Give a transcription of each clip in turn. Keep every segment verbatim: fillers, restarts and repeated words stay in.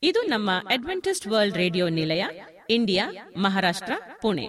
ಇದು ನಮ್ಮ Adventist world radio ನಿಲಯ, ಇಂಡಿಯಾ, ಮಹಾರಾಷ್ಟ್ರ, ಪುಣೆ.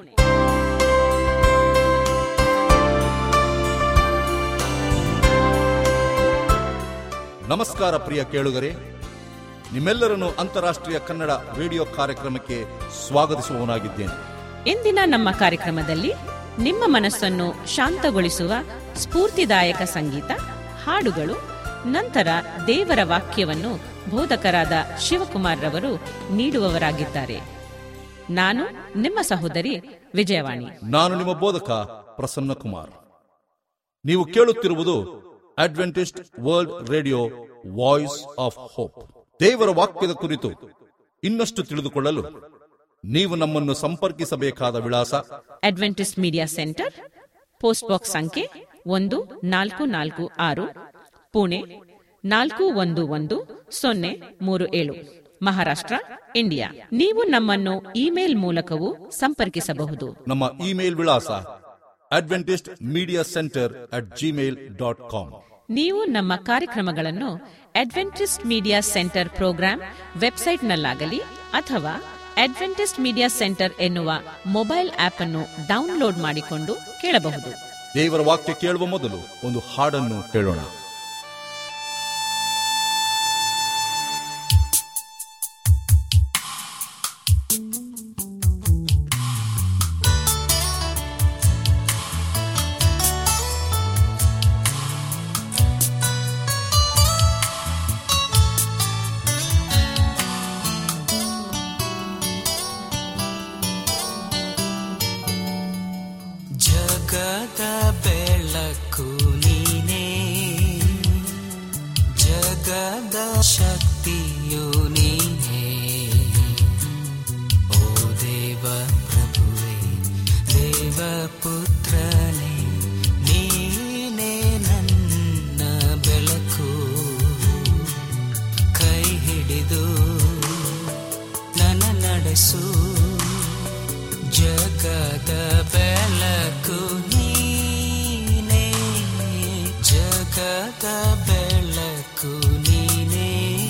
ನಮಸ್ಕಾರ ಪ್ರಿಯ ಕೇಳುಗರೆ, ನಿಮ್ಮೆಲ್ಲರನ್ನು ಅಂತಾರಾಷ್ಟ್ರೀಯ ಕನ್ನಡ ರೇಡಿಯೋ ಕಾರ್ಯಕ್ರಮಕ್ಕೆ ಸ್ವಾಗತಿಸುವವನಾಗಿದ್ದೇನೆ. ಇಂದಿನ ನಮ್ಮ ಕಾರ್ಯಕ್ರಮದಲ್ಲಿ ನಿಮ್ಮ ಮನಸ್ಸನ್ನು ಶಾಂತಗೊಳಿಸುವ ಸ್ಫೂರ್ತಿದಾಯಕ ಸಂಗೀತ, ಹಾಡುಗಳು, ನಂತರ ದೇವರ ವಾಕ್ಯವನ್ನು ಬೋಧಕರಾದ ಶಿವಕುಮಾರ್ ರವರು ನೀಡುವವರಾಗಿದ್ದಾರೆ. ನಾನು ನಿಮ್ಮ ಸಹೋದರಿ ವಿಜಯವಾಣಿ. ನಾನು ನಿಮ್ಮ ಬೋಧಕ ಪ್ರಸನ್ನ ಕುಮಾರ್. ನೀವು ಕೇಳುತ್ತಿರುವುದು Adventist world radio, voice of hope. ದೇವರ ವಾಕ್ಯದ ಕುರಿತು ಇನ್ನಷ್ಟು ತಿಳಿದುಕೊಳ್ಳಲು ನೀವು ನಮ್ಮನ್ನು ಸಂಪರ್ಕಿಸಬೇಕಾದ ವಿಳಾಸ: Adventist media centre, post box ಸಂಖ್ಯೆ ಒಂದು ನಾಲ್ಕು ನಾಲ್ಕು ಆರು, ಪುಣೆ ನಾಲ್ಕು ಒಂದು ಒಂದು ಸೊನ್ನೆ ಮೂರು ಏಳು, ಮಹಾರಾಷ್ಟ್ರ, ಇಂಡಿಯಾ. ನೀವು ನಮ್ಮನ್ನು ಇಮೇಲ್ ಮೂಲಕವೂ ಸಂಪರ್ಕಿಸಬಹುದು. ನಮ್ಮ ಇಮೇಲ್ ವಿಳಾಸ Adventist media centre at Gmail dot com. ನೀವು ನಮ್ಮ ಕಾರ್ಯಕ್ರಮಗಳನ್ನು ಅಡ್ವೆಂಟಿಸ್ಟ್ ಮೀಡಿಯಾ ಸೆಂಟರ್ ಪ್ರೋಗ್ರಾಂ ವೆಬ್ಸೈಟ್ನಲ್ಲಾಗಲಿ ಅಥವಾ ಅಡ್ವೆಂಟಿಸ್ಟ್ ಮೀಡಿಯಾ ಸೆಂಟರ್ ಎನ್ನುವ ಮೊಬೈಲ್ ಆಪ್ ಅನ್ನು ಡೌನ್ಲೋಡ್ ಮಾಡಿಕೊಂಡು ಕೇಳಬಹುದು. ದೇವರ ವಾಕ್ಯ ಕೇಳುವ ಮೊದಲು ಒಂದು ಹಾಡನ್ನು ಕೇಳೋಣ. ಜಗದ ಬೆಳಕು ನೀನೇ, ಜಗದ ಶಕ್ತಿಯು ನೀನೇ, ಓ ದೇವ ಪ್ರಭುವೇ, ದೇವ ಪುತ್ರನೇ, ನೀನೇ ನನ್ನ ಬೆಳಕು. ಕೈ ಹಿಡಿದು ನನ್ನ ನಡೆಸು, ಜಗದ ಬೆಳಕು ನೀನೇ, ಜಗದ ಬೆಳಕು ನೀನೇ.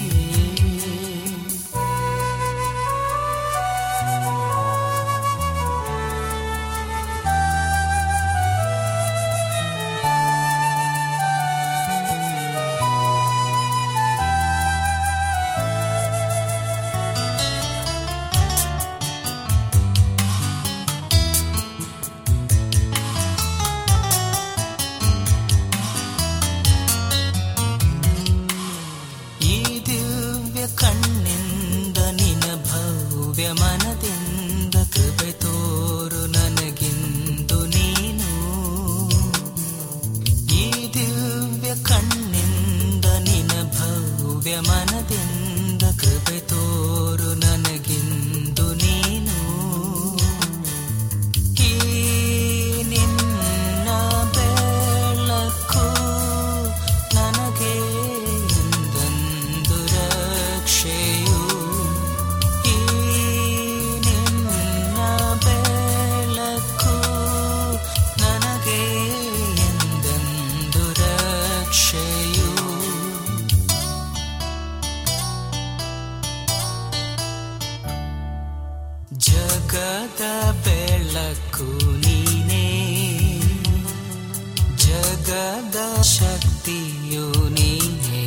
ಕಣ್ಣಿಂದ ನಿನ ಭವ್ಯ ಮನದಿಂದ ಕೃಪೆ ತೋರು ನನಗಿಂದು ನೀನು. ಈ ದಿವ್ಯ ಕಣ್ಣಿಂದ ನಿನ ಭವ್ಯ ಮನದಿಂದ ಕೃಪೆ ತೋರು ನನಗಿಂದು ನೀನು. ಈ ನಿನ್ನ ಬೆಳಕು ನನಗೆ ರಕ್ಷೆಯು, ಈ ನಿನ್ನ ಬೆಳಕು ನನಗೆ ಎಂದೆಂದು ರಕ್ಷೆಯು. ಜಗದ ಬೆಳಕು ನೀನೇ, ಜಗದ ಶಕ್ತಿಯು ನೀನೇ,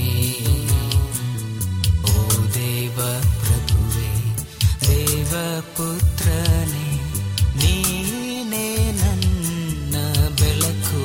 ದೇವ ಪ್ರಭುವೇ, ದೇವ ಪುತ್ರನೇ, ನೀನೇ ನನ್ನ ಬೆಳಕು.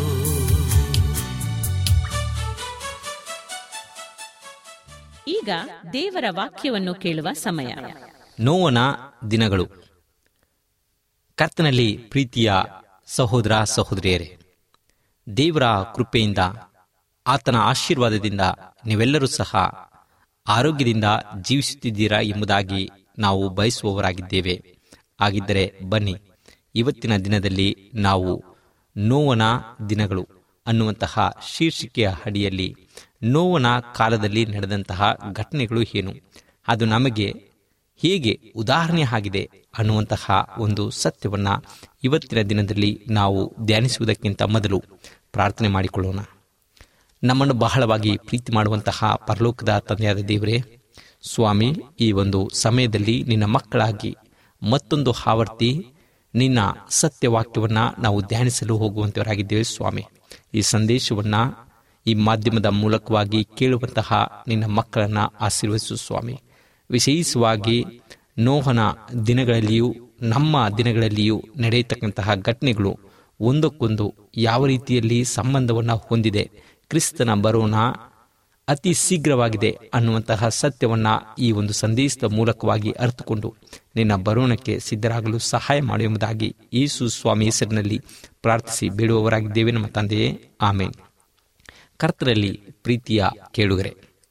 ಈಗ ದೇವರ ವಾಕ್ಯವನ್ನು ಕೇಳುವ ಸಮಯ. ನೋವನ ದಿನಗಳು. ಕರ್ತನಲ್ಲಿ ಪ್ರೀತಿಯ ಸಹೋದರ ಸಹೋದರಿಯರೇ, ದೇವರ ಕೃಪೆಯಿಂದ, ಆತನ ಆಶೀರ್ವಾದದಿಂದ ನೀವೆಲ್ಲರೂ ಸಹ ಆರೋಗ್ಯದಿಂದ ಜೀವಿಸುತ್ತಿದ್ದೀರಾ ಎಂಬುದಾಗಿ ನಾವು ಬಯಸುವವರಾಗಿದ್ದೇವೆ. ಹಾಗಿದ್ದರೆ ಬನ್ನಿ, ಇವತ್ತಿನ ದಿನದಲ್ಲಿ ನಾವು ನೋವನ ದಿನಗಳು ಅನ್ನುವಂತಹ ಶೀರ್ಷಿಕೆಯ ಅಡಿಯಲ್ಲಿ ನೋವನ ಕಾಲದಲ್ಲಿ ನಡೆದಂತಹ ಘಟನೆಗಳು ಏನು, ಅದು ನಮಗೆ ಹೇಗೆ ಉದಾಹರಣೆ ಆಗಿದೆ ಅನ್ನುವಂತಹ ಒಂದು ಸತ್ಯವನ್ನು ಇವತ್ತಿನ ದಿನದಲ್ಲಿ ನಾವು ಧ್ಯಾನಿಸುವುದಕ್ಕಿಂತ ಮೊದಲು ಪ್ರಾರ್ಥನೆ ಮಾಡಿಕೊಳ್ಳೋಣ. ನಮ್ಮನ್ನು ಬಹಳವಾಗಿ ಪ್ರೀತಿ ಮಾಡುವಂತಹ ಪರಲೋಕದ ತಂದೆಯಾದ ದೇವರೇ, ಸ್ವಾಮಿ, ಈ ಒಂದು ಸಮಯದಲ್ಲಿ ನಿನ್ನ ಮಕ್ಕಳಾಗಿ ಮತ್ತೊಂದು ಆವರ್ತಿ ನಿನ್ನ ಸತ್ಯವಾಕ್ಯವನ್ನು ನಾವು ಧ್ಯಾನಿಸಲು ಹೋಗುವಂತವರಾಗಿದ್ದೇವೆ. ಸ್ವಾಮಿ, ಈ ಸಂದೇಶವನ್ನು ಈ ಮಾಧ್ಯಮದ ಮೂಲಕವಾಗಿ ಕೇಳುವಂತಹ ನಿನ್ನ ಮಕ್ಕಳನ್ನು ಆಶೀರ್ವದಿಸು ಸ್ವಾಮಿ. ವಿಶೇಷವಾಗಿ ನೋಹನ ದಿನಗಳಲ್ಲಿಯೂ ನಮ್ಮ ದಿನಗಳಲ್ಲಿಯೂ ನಡೆಯತಕ್ಕಂತಹ ಘಟನೆಗಳು ಒಂದಕ್ಕೊಂದು ಯಾವ ರೀತಿಯಲ್ಲಿ ಸಂಬಂಧವನ್ನು ಹೊಂದಿದೆ, ಕ್ರಿಸ್ತನ ಬರೋಣ ಅತಿ ಶೀಘ್ರವಾಗಿದೆ ಅನ್ನುವಂತಹ ಸತ್ಯವನ್ನು ಈ ಒಂದು ಸಂದೇಶದ ಮೂಲಕವಾಗಿ ಅರ್ಥಕೊಂಡು ನಿನ್ನ ಬರೋಣಕ್ಕೆ ಸಿದ್ಧರಾಗಲು ಸಹಾಯ ಮಾಡಿ ಎಂಬುದಾಗಿ ಯೇಸು ಸ್ವಾಮಿ ಹೆಸರಿನಲ್ಲಿ ಪ್ರಾರ್ಥಿಸಿ ಬೇಡುವವರಾಗಿದ್ದೇವೆ ನಮ್ಮ ತಂದೆಯೇ, ಆಮೇನ್. ಕರ್ತರಲ್ಲಿ ಪ್ರೀತಿಯ ಕೇಳುಗರೆ,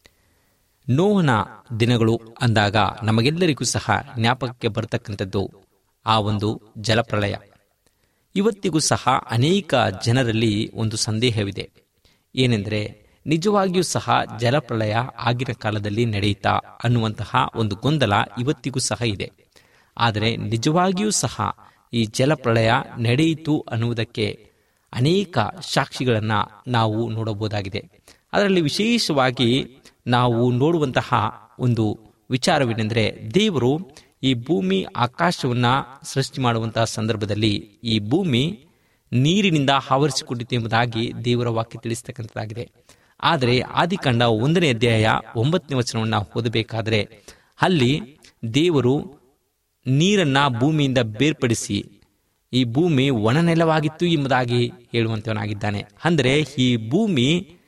ನೋಹನ ದಿನಗಳು ಅಂದಾಗ ನಮಗೆಲ್ಲರಿಗೂ ಸಹ ಜ್ಞಾಪಕಕ್ಕೆ ಬರತಕ್ಕಂಥದ್ದು ಆ ಒಂದು ಜಲಪ್ರಳಯ. ಇವತ್ತಿಗೂ ಸಹ ಅನೇಕ ಜನರಲ್ಲಿ ಒಂದು ಸಂದೇಹವಿದೆ. ಏನೆಂದರೆ, ನಿಜವಾಗಿಯೂ ಸಹ ಜಲಪ್ರಳಯ ಆಗಿನ ಕಾಲದಲ್ಲಿ ನಡೆಯಿತಾ ಅನ್ನುವಂತಹ ಒಂದು ಗೊಂದಲ ಇವತ್ತಿಗೂ ಸಹ ಇದೆ. ಆದರೆ ನಿಜವಾಗಿಯೂ ಸಹ ಈ ಜಲಪ್ರಳಯ ನಡೆಯಿತು ಅನ್ನುವುದಕ್ಕೆ ಅನೇಕ ಸಾಕ್ಷಿಗಳನ್ನು ನಾವು ನೋಡಬಹುದಾಗಿದೆ. ಅದರಲ್ಲಿ ವಿಶೇಷವಾಗಿ ನಾವು ನೋಡುವಂತಹ ಒಂದು ವಿಚಾರವೇನೆಂದರೆ, ದೇವರು ಈ ಭೂಮಿ ಆಕಾಶವನ್ನು ಸೃಷ್ಟಿ ಮಾಡುವಂತಹ ಸಂದರ್ಭದಲ್ಲಿ ಈ ಭೂಮಿ ನೀರಿನಿಂದ ಆವರಿಸಿಕೊಂಡಿತು ಎಂಬುದಾಗಿ ದೇವರ ವಾಕ್ಯ ತಿಳಿಸ್ತಕ್ಕಂಥದ್ದಾಗಿದೆ. ಆದರೆ ಆದಿಕಾಂಡ ಒಂದನೇ ಅಧ್ಯಾಯ ಒಂಬತ್ತನೇ ವಚನವನ್ನು ಓದಬೇಕಾದರೆ ಅಲ್ಲಿ ದೇವರು ನೀರನ್ನ ಭೂಮಿಯಿಂದ ಬೇರ್ಪಡಿಸಿ ಈ ಭೂಮಿ ಒಣನೆಲವಾಗಿತ್ತು ಎಂಬುದಾಗಿ ಹೇಳುವಂತವನಾಗಿದ್ದಾನೆ. ಅಂದರೆ ಈ ಭೂಮಿ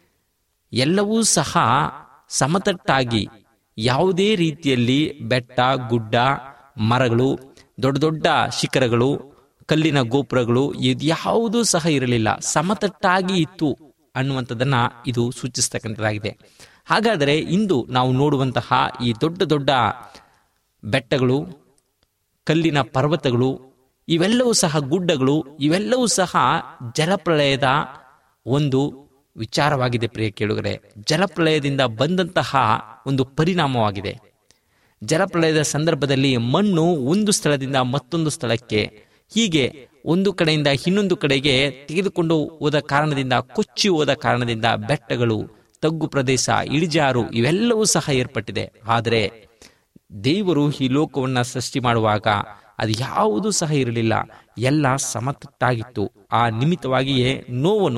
ಎಲ್ಲವೂ ಸಹ ಸಮತಟ್ಟಾಗಿ ಯಾವುದೇ ರೀತಿಯಲ್ಲಿ ಬೆಟ್ಟ, ಗುಡ್ಡ, ಮರಗಳು, ದೊಡ್ಡ ದೊಡ್ಡ ಶಿಖರಗಳು, ಕಲ್ಲಿನ ಗೋಪುರಗಳು ಇದ್ಯಾವುದೂ ಸಹ ಇರಲಿಲ್ಲ, ಸಮತಟ್ಟಾಗಿ ಇತ್ತು ಅನ್ನುವಂಥದ್ದನ್ನ ಇದು ಸೂಚಿಸ್ತಕ್ಕಂಥದ್ದಾಗಿದೆ. ಹಾಗಾದರೆ ಇಂದು ನಾವು ನೋಡುವಂತಹ ಈ ದೊಡ್ಡ ದೊಡ್ಡ ಬೆಟ್ಟಗಳು, ಕಲ್ಲಿನ ಪರ್ವತಗಳು, ಇವೆಲ್ಲವೂ ಸಹ ಗುಡ್ಡಗಳು, ಇವೆಲ್ಲವೂ ಸಹ ಜಲಪ್ರಳಯದ ಒಂದು ವಿಚಾರವಾಗಿದೆ. ಪ್ರಿಯ ಕೇಳುಗರೆ, ಜಲಪ್ರಳಯದಿಂದ ಬಂದಂತಹ ಒಂದು ಪರಿಣಾಮವಾಗಿದೆ. ಜಲಪ್ರಳಯದ ಸಂದರ್ಭದಲ್ಲಿ ಮಣ್ಣು ಒಂದು ಸ್ಥಳದಿಂದ ಮತ್ತೊಂದು ಸ್ಥಳಕ್ಕೆ ಹೀಗೆ ಒಂದು ಕಡೆಯಿಂದ ಇನ್ನೊಂದು ಕಡೆಗೆ ತೆಗೆದುಕೊಂಡು ಹೋದ ಕಾರಣದಿಂದ, ಕೊಚ್ಚಿ ಹೋದ ಕಾರಣದಿಂದ ಬೆಟ್ಟಗಳು, ತಗ್ಗು ಪ್ರದೇಶ, ಇಳಿಜಾರು ಇವೆಲ್ಲವೂ ಸಹ ಏರ್ಪಟ್ಟಿದೆ. ಆದರೆ ದೇವರು ಈ ಲೋಕವನ್ನು ಸೃಷ್ಟಿ ಮಾಡುವಾಗ ಅದು ಯಾವುದೂ ಸಹ ಇರಲಿಲ್ಲ, ಎಲ್ಲ ಸಮತಟ್ಟಾಗಿತ್ತು. ಆ ನಿಮಿತ್ತವಾಗಿಯೇ ನೋವನು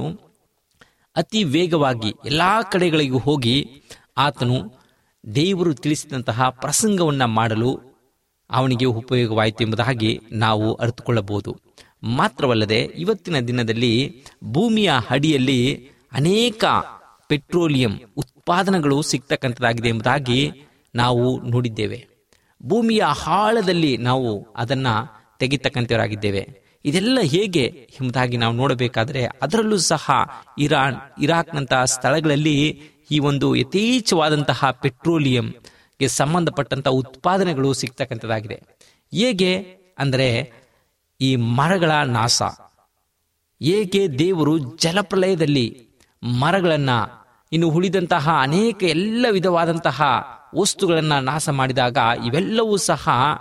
ಅತಿ ವೇಗವಾಗಿ ಎಲ್ಲಾ ಕಡೆಗಳಿಗೂ ಹೋಗಿ ಆತನು ದೇವರು ತಿಳಿಸಿದಂತಹ ಪ್ರಸಂಗವನ್ನು ಮಾಡಲು ಅವನಿಗೆ ಉಪಯೋಗವಾಯಿತು ಎಂಬುದಾಗಿ ನಾವು ಅರಿತುಕೊಳ್ಳಬಹುದು. ಮಾತ್ರವಲ್ಲದೆ ಇವತ್ತಿನ ದಿನದಲ್ಲಿ ಭೂಮಿಯ ಅಡಿಯಲ್ಲಿ ಅನೇಕ ಪೆಟ್ರೋಲಿಯಂ ಉತ್ಪಾದನೆಗಳು ಸಿಗ್ತಕ್ಕಂಥದ್ದಾಗಿದೆ ಎಂಬುದಾಗಿ ನಾವು ನೋಡಿದ್ದೇವೆ. ಭೂಮಿಯ ಆಳದಲ್ಲಿ ನಾವು ಅದನ್ನು ತೆಗಿತಕ್ಕಂಥವರಾಗಿದ್ದೇವೆ. ಇದೆಲ್ಲ ಹೇಗೆ ಎಂಬುದಾಗಿ ನಾವು ನೋಡಬೇಕಾದ್ರೆ ಅದರಲ್ಲೂ ಸಹ ಇರಾನ್, ಇರಾಕ್ನಂತಹ ಸ್ಥಳಗಳಲ್ಲಿ ಈ ಒಂದು ಯಥೇಚ್ಛವಾದಂತಹ ಪೆಟ್ರೋಲಿಯಂಗೆ ಸಂಬಂಧಪಟ್ಟಂತಹ ಉತ್ಪಾದನೆಗಳು ಸಿಗ್ತಕ್ಕಂಥದ್ದಾಗಿದೆ. ಹೇಗೆ ಅಂದರೆ ಈ ಮರಗಳ ನಾಶ, ಹೇಗೆ ದೇವರು ಜಲಪ್ರಳಯದಲ್ಲಿ ಮರಗಳನ್ನು, ಇನ್ನು ಉಳಿದಂತಹ ಅನೇಕ ಎಲ್ಲ ವಿಧವಾದಂತಹ ವಸ್ತುಗಳನ್ನು ನಾಶ ಮಾಡಿದಾಗ ಇವೆಲ್ಲವೂ ಸಹ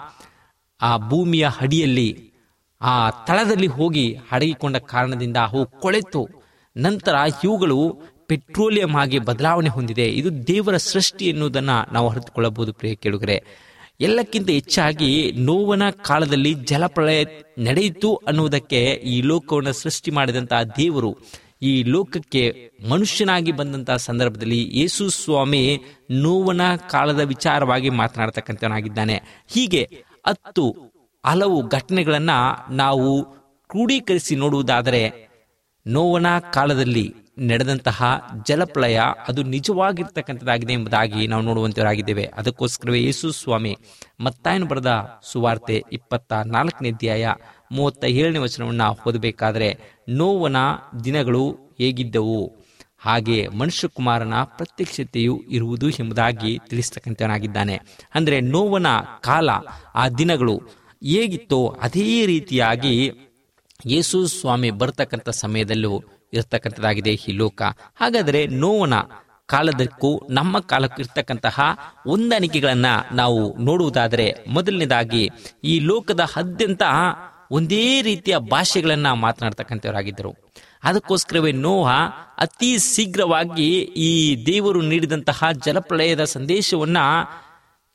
ಆ ಭೂಮಿಯ ಅಡಿಯಲ್ಲಿ, ಆ ತಳದಲ್ಲಿ ಹೋಗಿ ಅಡಗಿಕೊಂಡ ಕಾರಣದಿಂದ ಅವು ಕೊಳೆತು ನಂತರ ಇವುಗಳು ಪೆಟ್ರೋಲಿಯಂ ಆಗಿ ಬದಲಾವಣೆ ಹೊಂದಿದೆ. ಇದು ದೇವರ ಸೃಷ್ಟಿ ಎನ್ನುವುದನ್ನು ನಾವು ಅರಿತುಕೊಳ್ಳಬಹುದು. ಪ್ರಿಯ ಕೇಳುಗರೆ, ಎಲ್ಲಕ್ಕಿಂತ ಹೆಚ್ಚಾಗಿ ನೋವನ ಕಾಲದಲ್ಲಿ ಜಲಪ್ರಳಯ ನಡೆಯಿತು ಅನ್ನುವುದಕ್ಕೆ ಈ ಲೋಕವನ್ನು ಸೃಷ್ಟಿ ಮಾಡಿದಂತಹ ದೇವರು ಈ ಲೋಕಕ್ಕೆ ಮನುಷ್ಯನಾಗಿ ಬಂದಂತಹ ಸಂದರ್ಭದಲ್ಲಿ ಯೇಸು ಸ್ವಾಮಿ ನೋವನ ಕಾಲದ ವಿಚಾರವಾಗಿ ಮಾತನಾಡತಕ್ಕಂಥವನಾಗಿದ್ದಾನೆ. ಹೀಗೆ ಹತ್ತು ಹಲವು ಘಟನೆಗಳನ್ನ ನಾವು ಕ್ರೋಢೀಕರಿಸಿ ನೋಡುವುದಾದರೆ ನೋವನ ಕಾಲದಲ್ಲಿ ನಡೆದಂತಹ ಜಲಪ್ರಳಯ ಅದು ನಿಜವಾಗಿರ್ತಕ್ಕಂಥದ್ದಾಗಿದೆ ಎಂಬುದಾಗಿ ನಾವು ನೋಡುವಂತವರಾಗಿದ್ದೇವೆ. ಅದಕ್ಕೋಸ್ಕರವೇ ಯೇಸು ಸ್ವಾಮಿ ಮತ್ತಾಯನು ಬರೆದ ಸುವಾರ್ತೆ ಇಪ್ಪತ್ತ ನಾಲ್ಕನೇ ಅಧ್ಯಾಯ ಮೂವತ್ತ ಏಳನೇ ವಚನವನ್ನು ಓದಬೇಕಾದ್ರೆ ನೋವನ ದಿನಗಳು ಹೇಗಿದ್ದವು ಹಾಗೆ ಮನುಷ್ಯಕುಮಾರನ ಪ್ರತ್ಯಕ್ಷತೆಯು ಇರುವುದು ಎಂಬುದಾಗಿ ತಿಳಿಸ್ತಕ್ಕಂಥವನಾಗಿದ್ದಾನೆ. ಅಂದರೆ ನೋವನ ಕಾಲ, ಆ ದಿನಗಳು ಹೇಗಿತ್ತೋ ಅದೇ ರೀತಿಯಾಗಿ ಯೇಸು ಸ್ವಾಮಿ ಬರ್ತಕ್ಕಂಥ ಸಮಯದಲ್ಲೂ ಇರ್ತಕ್ಕಂಥದ್ದಾಗಿದೆ ಈ ಲೋಕ. ಹಾಗಾದರೆ ನೋವನ ಕಾಲದಕ್ಕೂ ನಮ್ಮ ಕಾಲಕ್ಕೂ ಇರ್ತಕ್ಕಂತಹ ಹೊಂದಾಣಿಕೆಗಳನ್ನ ನಾವು ನೋಡುವುದಾದರೆ, ಮೊದಲನೇದಾಗಿ ಈ ಲೋಕದ ಹದ್ಯಂತ ಒಂದೇ ರೀತಿಯ ಭಾಷೆಗಳನ್ನ ಮಾತನಾಡ್ತಕ್ಕಂಥವರಾಗಿದ್ದರು. ಅದಕ್ಕೋಸ್ಕರವೇ ನೋಹ ಅತಿ ಶೀಘ್ರವಾಗಿ ಈ ದೇವರು ನೀಡಿದಂತಹ ಜಲಪ್ರಳಯದ ಸಂದೇಶವನ್ನ